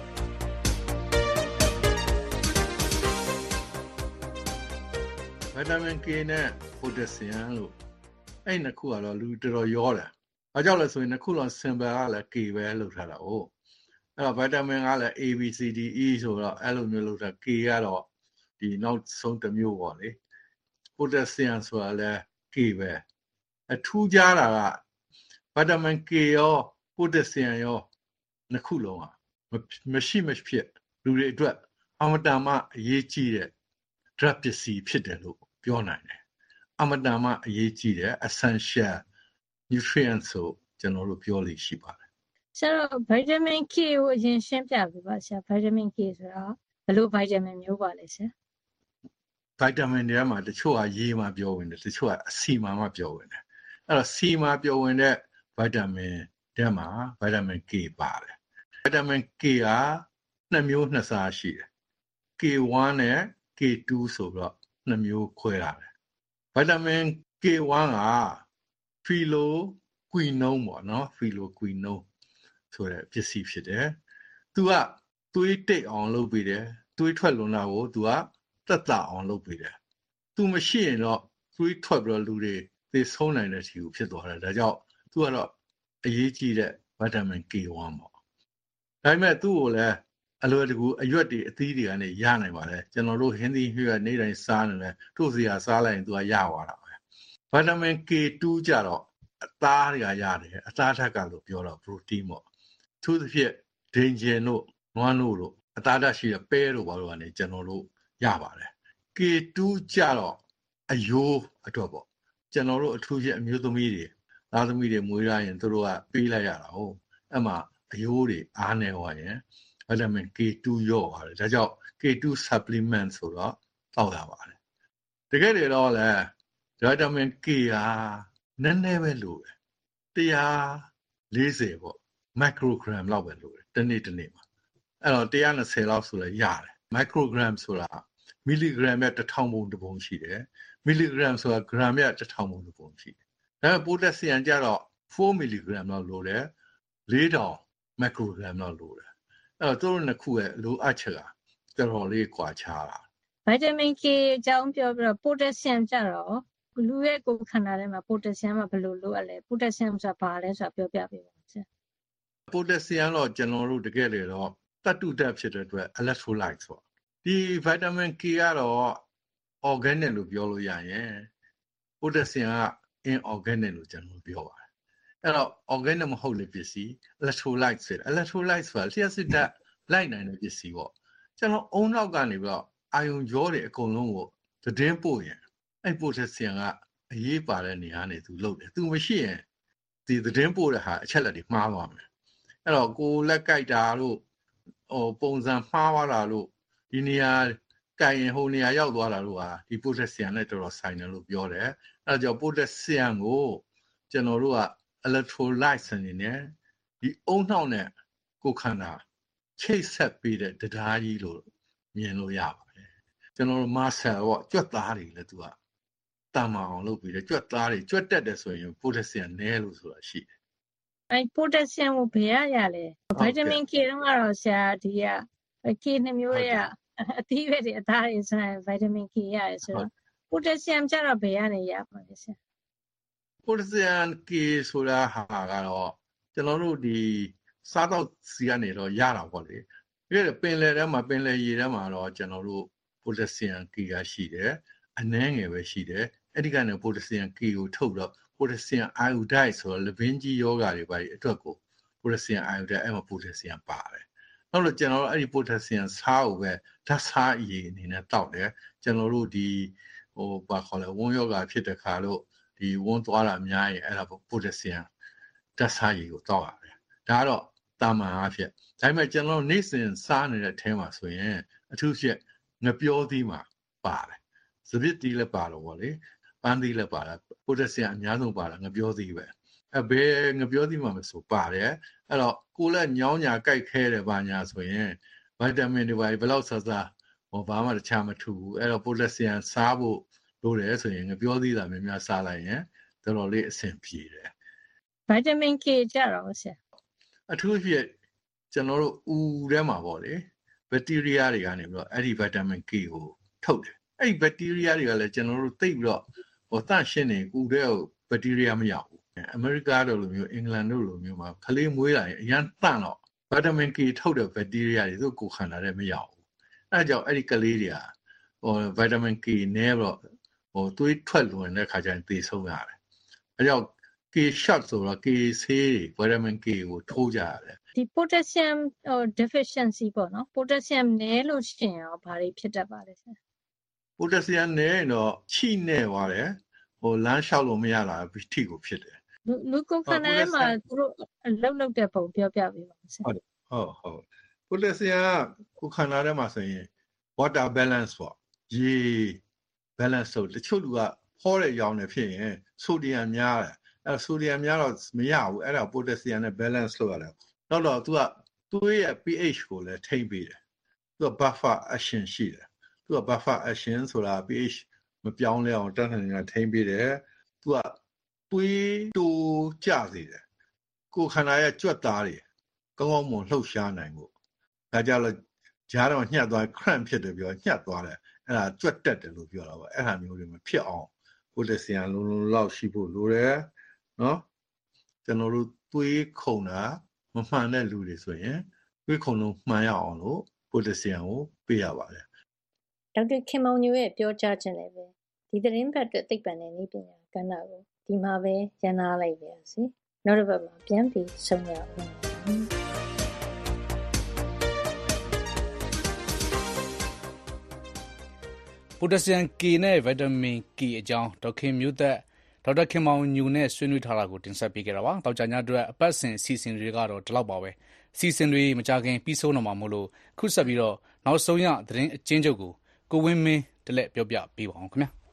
vitamin K နဲ့ potassium လို့အဲ့နှစ်ခုကတော့လူတော်တော်ရောတယ်။ဘာကြောင့်လဲဆိုရင်နှစ်ခုလုံး symbol ကလည်း K ပဲလောက်ထားတာ哦။အဲ့တော့ vitamin ကလည်း A B C D E ဆိုတော့အဲ့လိုမျိုးလောက်ထား K ကတော့ဒီနောက်ဆုံးတစ်မျိုးပေါ့လေ။ potassium ဆိုတာလည်း K ပဲ။အထူးခြားတာက vitamin K ရော potassium ရောနှစ်ခုလုံးอ่ะမရှိမဖြစ်လူတွေအတွက်အမတန်မှအရေးကြီးတဲ့ drug ပစ္စည်းဖြစ်တယ်လို့ပြောနိုင်တယ်အမတန်မှအရေးကြီးတယ် essential nutrients ဆိုကျွန်တော်တို့ပြောလို့ရှိပါတယ်ဆရာ vitamin K ကိုအရင်ရှင်းပြပေးပါဆရာ vitamin K ဆိုတာဘယ်လို vitamin မျိုးပါလဲဆရာ vitamin တွေမှာတချို့ကရေမှာပြောဝင်တယ်တချို့ကအဆီမှာမှပြောဝင်တယ်အဲ့တော့ဆီမှာပြောဝင်တဲ့ vitamin တွေမှာ vitamin K ပါတယ် vitamin K ကနှစ်မျိုးနှစ်စားရှိတယ် K one နဲ့ K two ဆိုတော့နှစ်မျိုးခွဲရတယ် vitamin K one က phylloquinone ပေါ့နော် phylloquinone ဆိုတဲ့ပစ္စည်းဖြစ်တယ်သူကသွေးတိတ်အောင်လုပ်ပေးတယ်သွေးထွက်လွန်တာကိုသူကတက်တာအောင်လုပ်ပေးတယ်သူမရှိရင်တော့သွေးထွက်ပြီးတော့လူတွေသေဆုံးနိုင်တဲ့ဆီကိုဖြစ်သွားတယ်ဒါကြောင့်သူကတော့အရေးကြီးတဲ့ vitamin K one ပေါ့ဒါပေမဲ့သူ့ကိုလည်းအလွယ်တကူအရွက်တွေအသီးတွေကနေရနိုင်ပါတယ်ကျွန်တော်တို့ဟင်းသီးဟွေးနေ့တိုင်းစားနေတယ်တို့စီကစားလိုက်ရင်သူကရသွားတာပဲ vitamin K two ကြတော့အသားတွေကရတယ်အသားထက်ကလို့ပြောတော့ protein ပေါ့သူသဖြင့်ဒိန်ဂျင်တို့နွားနို့တို့အသားဓာတ်ရှိတဲ့ပဲတို့ဘာလို့ကနေကျွန်တော်တို့ရပါတယ် K two ကြတော့အယိုးအတွက်ပေါ့ကျွန်တော်တို့အထူးချက်အမျိုးသမီးတွေသားသမီးတွေမွေးရရင်သူတို့ကပေးလိုက်ရတာဟုတ်အဲ့မှာအယိုးတွေအားနေသွားရင်vitamin K two ရော့ပါတယ်ဒါကြောင့် K two supplement ဆိုတော့တောက်ရပါတယ်တကယ်တည်းတော့လဲ vitamin K ဟာနည်းနည်းပဲလိုတယ်one fortyပေါ့ microgram လောက်ပဲလိုတယ်တစ်နေ့တစ်နေ့မှာအဲ့တော့one twentyလောက်ဆိုလဲရတယ် microgram ဆိုတာ milligram ရဲ့one thousandပုံတစ်ပုံရှိတယ် milligram ဆိုတာ gram ရဲ့one thousandပုံတစ်ပုံရှိတယ်ဒါပေမဲ့ potassium ကျတော့four milligram လောက်လိုတယ်four thousand microgram လောက်လိုတယ်အဲ့တော့သူတို့နှစ်ခုရဲ့လိုအပ်ချက်ကတော်တော်လေးကွာခြားတာ vitamin K အကြောင်းပြောပြီးတော့ potassium ကြတော့လူရဲ့ကိုယ်ခန္ဓာထဲမှာ potassium ကဘယ်လိုလိုအပ်လဲ potassium ဆိုတာဘာလဲဆိုတာပြောပြပေးပါဦးဆရာ potassium တော့ကျွန်တော်တို့တကယ်လေတော့သတ္တုဓာတ်ဖြစ်တဲ့အတွက် electrolyte ပေါ့ဒီ vitamin K ကတော့ organic လို့ပြောလို့ရရင် potassium က inorganic လို့ကျွန်တော်ပြောပါတယ်အဲ့တော့ organic မဟုတ်လေပစ္စည်း electrolyte ဆိုတယ် electrolyte ဆိုတာလျှပ်စစ်ဓာတ်လိုက်နိုင်တဲ့ပစ္စည်းပေါ့ကျွန်တော်အုံနောက်ကနေပြီးတော့အာယုံကြောတွေအကုန်လုံးကိုသတင်းပို့ရင်အဲ့ potassium ကအရေးပါတဲ့နေရာနေသူလုပ်တယ်သူမရှိရင်ဒီသတင်းပို့တဲ့ဟာအချက်လက်တွေမှားသွားမယ်အဲ့တော့ကိုလက်ကြိုက်တာလို့ဟိုပုံစံမှားသွားတာလို့ဒီနေရာကြိုင်ရင်ဟိုနေရာရောက်သွားတာလို့ဟာဒီ potassium နဲ့တော်တော်ဆိုင်တယ်လို့ပြောတယ်အဲ့ဒါကြောင့် potassium ကိုကျွန်တော်တို့ကelectrolyte အနေနဲ့ဒီအုံနှောက်နဲ့ကိုယ်ခန္ဓာချိတ်ဆက်ပေးတဲ့တရားကြီးလို့မြင်လို့ရပါတယ်ကျွန်တော်တို့ muscle ပေါ့ကြွက်သားတွေလည်းသူကတမ်းမအောင်လုပ်ပြီးတယ်ကြွက်သားတွေကြွက်တက်တယ်ဆိုရင် potassium နည်းလို့ဆိုတာရှိတယ်အဲ potassium ကိုဘယ်ရရလဲ vitamin K တော့ကတော့ဆရာဒီက K နှစ်မျိုးတွေကအသီးပဲတွေအသားတွေဆိုရင် vitamin K ရတယ်ဆိုတော့ potassium ကျတော့ဘယ်ရနေရပါလဲဆရာ potassium K ဆိုတာဟာကတော့ကျွန်တော်တို့ဒီစားတော့စီကနေတော့ရတာပေါ့လေဒီပင်လယ်ထဲမှာပင်လယ်ရေထဲမှာတော့ကျွန်တော်တို့ potassium K ကရှိတယ်အနည်းငယ်ပဲရှိတယ်အဲ့ဒီကနေ potassium K ကိုထုတ်တော့ potassium iodide ဆိုတော့ Levinji yoga တွေပါအတွက်ကို potassium iodide အဲ့မှာ potassium ပါတယ်နောက်တော့ကျွန်တော်တို့အဲ့ဒီ potassium ဆားကိုပဲဓာတ်ဆားအရည်အနေနဲ့တောက်တယ်ကျွန်တော်တို့ဒီဟိုဘာခေါ်လဲဝန်းယောဂဖြစ်တဲ့ခါလို့ဒီဝန်းသွားတာအများကြီးအဲ့ဒါ potassium ဓာတ်ဆားရည်ကိုတောက်ရတယ်ဒါကတော့တာမန်အားဖြင့်ဒါပေမဲ့ကျွန်တော်နေ့စဉ်စားနေတဲ့အထဲမှာဆိုရင်အထူးဖြင့်ငပြောသီးမှာပါတယ်စပစ်တီးလည်းပါတော့ဗောလေပန်းသီးလည်းပါတာ potassium အများဆုံးပါတာငပြောသီးပဲအဘယ်ငပြောသီးမှာမဆိုပါတယ်အဲ့တော့ကိုယ်လည်းညောင်းညာကြိုက်ခဲတယ်ဘာညာဆိုရင်ဗီတာမင်တွေပါဘယ်လောက်ဆဆဟောဘာမှတခြားမထူဘူးအဲ့တော့ potassium စားဖို့လို့တယ်ဆိုရင်ငပြောသီးတာများများစားလိုက်ရင်တော်တော်လေးအဆင်ပြေတယ် vitamin K ကြတော့ဆရာအထူးဖြင့်ကျွန်တော်တို့ဦးထဲမှာပေါ့လေဘက်တီးရီးယားတွေကနေပြီးတော့အဲ့ဒီ vitamin K ကိုထုတ်တယ်အဲ့ဒီဘက်တီးရီးယားတွေကလည်းကျွန်တော်တို့သိပြီးတော့ဟိုတန့်ရှင်းနေဦးထဲကိုဘက်တီးရီးယားမရောက်ဘူးအမေရိကတို့လိုမျိုးအင်္ဂလန်တို့လိုမျိုးမှာခလေးမွေးလာရင်အရန်တန့်တော့ vitamin K ထုတ်တဲ့ဘက်တီးရီးယားတွေသူ့ကိုယ်ခန္ဓာထဲမရောက်ဘူးအဲ့ဒါကြောင့်အဲ့ဒီကလေးတွေကဟို vitamin K နဲပြီးတော့ဟိုသွေးထွက်လွန်တဲ့ခါကျရင်သေဆုံးရတယ်အဲ့ကြောင့် K shot ဆိုတော့ K ဆေးတွေ vitamin K ကိုထိုးကြရတယ်ဒီ potassium deficiency ပေါ့နော် potassium နည်းလို့ရှိရင်ရောဘာတွေဖြစ်တတ်ပါလဲဆရာ potassium နည်းရင်တော့ချိနဲ့သွားတယ်ဟိုလမ်းလျှောက်လို့မရတာထိကိုဖြစ်တယ်လူကိုခန္ဓာထဲမှာသူတို့အလုပ်လုပ်တဲ့ပုံပြောပြပေးပါဦးဆရာဟုတ်ဟုတ်ဟုတ် potassium ကိုခန္ဓာထဲမှာဆိုရင် water balance ပေါ့ရေ balance ဆိုတချို့လူကဖောတဲ့ရောင်နေဖြစ်ရင် sodium များတယ်အဲ့ sodium များတော့မရဘူးအဲ့ဒါ potassium နဲ့ balance လုပ်ရတယ်နောက်တော့ तू ကသူ့ရဲ့ pH ကိုလည်းထိန်းပေးတယ်သူက buffer action ရှိတယ်သူက buffer action ဆိုတာ pH မပြောင်းလဲအောင်တန်းတန်းနဲ့ထိန်းပေးတယ်သူကသွေးတိုးကျစေတယ်ကိုယ်ခန္ဓာရဲ့ကြွက်သားတွေကောင်းကောင်းမွန်လှုပ်ရှားနိုင်ဖို့ဒါကြလို့ဂျားတော့ညှက်သွား cramp ဖြစ်တယ်ပြောညှက်သွားတယ်အဲ့ဒါကြွက်တက်တယ်လို့ပြောတာပေါ့အဲ့ဒါမျိုးတွေမဖြစ်အောင် potassium လုံးလုံးလောက်ရှိဖို့လိုတယ်နော်ကျွန်တော်တို့သွေးခုန်တာမမှန်တဲ့လူတွေဆိုရင်သွေးခုန်လုံးမှန်ရအောင်လို့ potassium ကိုပေးရပါတယ်ဒေါက်တာခင်မောင်ညိုရဲ့ပြောကြားခြင်းလည်းပဲဒီသတင်းပတ်အတွက်သိပ္ပံနဲ့နည်းပညာကဏ္ဍကိုဒီမှာပဲရန်နာလိုက်ပါရစေနောက်တစ်ပတ်မှာပြန်ပြီးဆုံရအောင် potassium K နဲ့ vitamin K အကြောင်းဒေါက်ခင်မျိုးသက်ဒေါက်တာခင်မောင်ညိုနဲ့ဆွေးနွေးထားတာကိုတင်ဆက်ပေးခဲ့တာပါ။တောက်ကြညအတွက်အပတ်စဉ်အစီအစဉ်တွေကတော့ဒီလောက်ပါပဲ။အစီအစဉ်တွေမကြခင်ပြီးဆုံးတော့မှာမို့လို့ခုဆက်ပြီးတော့နောက်ဆုံးရသတင်းအကျဉ်းချုပ်ကိုကိုဝင်းမင်းတလက်ပြောပြပေးပါအောင်ခင်ဗျာ။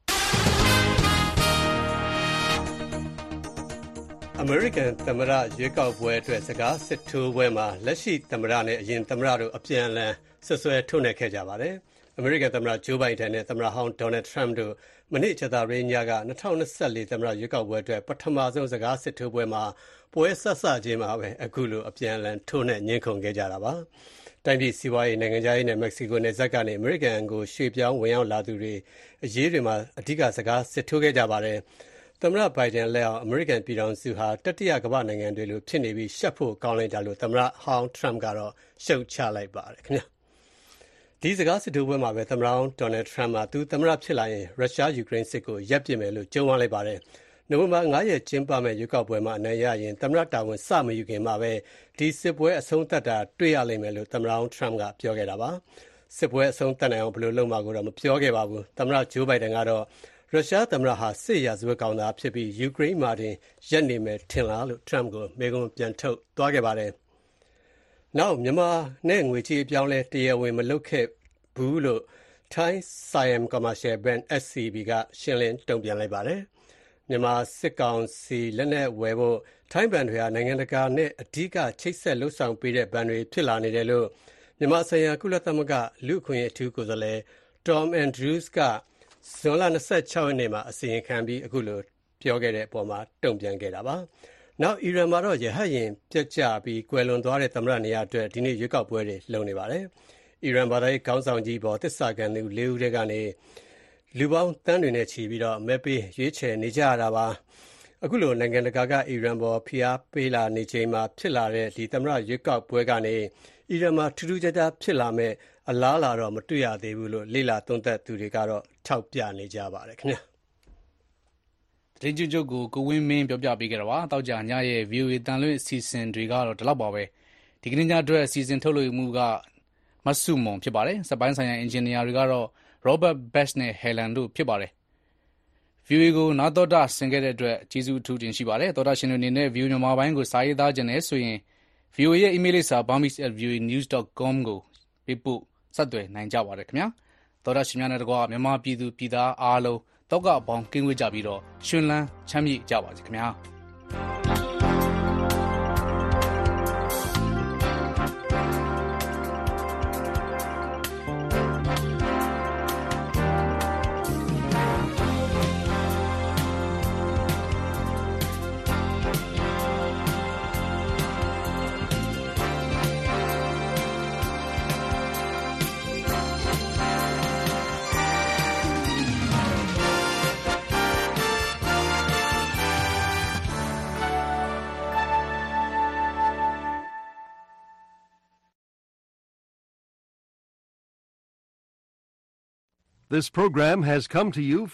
အမေရိကန်သမ္မတရွေးကောက်ပွဲအတွက်စကားစစ်ထိုးပွဲမှာလက်ရှိသမ္မတနဲ့အရင်သမ္မတတို့အပြန်အလှန်ဆွဆွဲထုတ်နေခဲ့ကြပါတယ်။အမေရိကန်သမ္မတဂျိုးဘိုင်ဒန်နဲ့သမ္မတဟောင်းဒေါ်နယ်ထရမ့်တို့မနေ့ကြာသပတေးညက၂၀၂၄သမ္မတရွေးကောက်ပွဲအတွက်ပထမဆုံးစကားစစ်ထိုးပွဲမှာပွဲဆက်စချင်းမှာပဲအခုလိုအပြန်အလှန်ထိုးနှက်ငြင်းခုန်ခဲ့ကြတာပါ။တိုင်းပြည်စီးပွားရေးနိုင်ငံခြားရေးနဲ့မက္ကဆီကိုနယ်စပ်ကနေအမေရိကန်ကိုရွှေ့ပြောင်းဝင်ရောက်လာသူတွေအရေးတွေမှာအဓိကစကားစစ်ထိုးခဲ့ကြပါတယ်။သမ္မတဘိုင်ဒန်လက်အောက်အမေရိကန်ပြည်ထောင်စုဟာတတိယကမ္ဘာနိုင်ငံတွေလိုဖြစ်နေပြီးရှက်ဖို့ကောင်းလိုက်တာလို့သမ္မတဟောင်းထရမ့်ကတော့ရှုတ်ချလိုက်ပါတယ်ခင်ဗျာ။ဒီစကားစစ်ထိုးပွဲမှာပဲသမ္မတဒေါ်နယ်ထရမ့်ကသူသမ္မတဖြစ်လာရင်ရုရှားယူကရိန်းစစ်ကိုရပ်ပစ်မယ်လို့ကြုံဝါလိုက်ပါတယ်။နိုဝင်ဘာ၅ရက်ကျင်းပမယ့်ရွေးကောက်ပွဲမှာအနိုင်ရရင်သမ္မတတာဝန်စမယူခင်မှာပဲဒီစစ်ပွဲအဆုံးသတ်တာတွေ့ရလိမ့်မယ်လို့သမ္မတထရမ့်ကပြောခဲ့တာပါ။စစ်ပွဲအဆုံးသတ်နိုင်အောင်ဘယ်လိုလုပ်မှာကိုတော့မပြောခဲ့ပါဘူး။သမ္မတဂျိုးဘိုင်ဒန်ကတော့ရုရှားသမ္မတဟာစစ်ရာဇဝတ်ကောင်သားဖြစ်ပြီးယူကရိန်းမှာတင်ရပ်နေမယ်ထင်လားလို့ထရမ့်ကိုမေးခွန်းပြန်ထုတ်သွားခဲ့ပါတယ်။နောက်မြန်မာနဲ့ငွေကြေးအပြောင်းလဲတရားဝင်မလုပ်ခဲ့ဘူးလို့ Thai Siam Commercial Bank အက်စ် စီ ဘီ ကရှင်းလင်းတုံ့ပြန်လိုက်ပါတယ်။မြန်မာစစ်ကောင်စီလက်နက်ဝယ်ဖို့ထိုင်းဘဏ်တွေဟာနိုင်ငံတကာနဲ့အဓိကချိတ်ဆက်လှုပ်ဆောင်ပေးတဲ့ဘဏ်တွေဖြစ်လာနေတယ်လို့မြန်မာဆိုင်ရာကုလသမဂ္ဂလူ့အခွင့်အရေးအထူးကိုယ်စားလှယ် Tom Andrews ကဇွန်လ၂၆ရက်နေ့မှာအစီရင်ခံပြီးအခုလိုပြောခဲ့တဲ့အပေါ်မှာတုံ့ပြန်ခဲ့တာပါ။နောက်အီရန်မှာတော့ရဟတ်ယာဉ်ပျက်ကျပြီးကွယ်လွန်သွားတဲ့သမ္မတနေရာအတွက်ဒီနေ့ရွေးကောက်ပွဲတွေလုပ်နေပါတယ်။အီရန်ဘာသာရေးခေါင်းဆောင်ကြီးပေါ်သစ္စာခံသူလေးဦးတည်းကနေလူပေါင်းတန်းတွေနဲ့ချီပြီးတော့မဲပေးရွေးချယ်နေကြရတာပါ။အခုလိုနိုင်ငံတကာကအီရန်ပေါ်ဖိအားပေးလာနေချိန်မှာဖြစ်လာတဲ့ဒီသမ္မတရွေးကောက်ပွဲကနေအီရန်မှာထူးထူးခြားခြားဖြစ်လာမဲ့အလားလာတော့မတွေ့ရသေးဘူးလို့လေ့လာသုံးသပ်သူတွေကတော့ထောက်ပြနေကြပါတယ်ခင်ဗျာသတင်းကျွတ်ကိုကိုဝင်းမင်းပြောပြပေးခဲ့တာပါတောက်ကြညရဲ့ V O A တန်လွင့်အစီအစဉ်တွေကတော့ဒီလောက်ပါပဲဒီကနေ့ညအတွက်အစီအစဉ်ထုတ်လွှင့်မှုကမဆုမွန်ဖြစ်ပါတယ်စပိုင်းဆိုင်ရာအင်ဂျင်နီယာတွေကတော့ Robert Bash နဲ့ Helen တို့ဖြစ်ပါတယ် V O A ကိုနားတော်တာဆင်ခဲ့တဲ့အတွက်ကျေးဇူးအထူးတင်ရှိပါတယ်တော်တာရှင်တွေအနေနဲ့ V O A မြန်မာပိုင်းကိုစာရေးသားခြင်းနဲ့ဆိုရင် V O A ရဲ့ email လိပ်စာ burmese at v o a news dot com ကိုပေးပို့ဆက်သွယ်နိုင်ကြပါတယ်ခင်ဗျာတော်တာရှင်များနဲ့တကွာမြန်မာပြည်သူပြည်သားအားလုံးတောက်ကအပေါင်းကင်းဝေးကြပြီးတော့ရှင်လန်းချမ်းမြေ့ကြပါစေခင်ဗျာ This program has come to you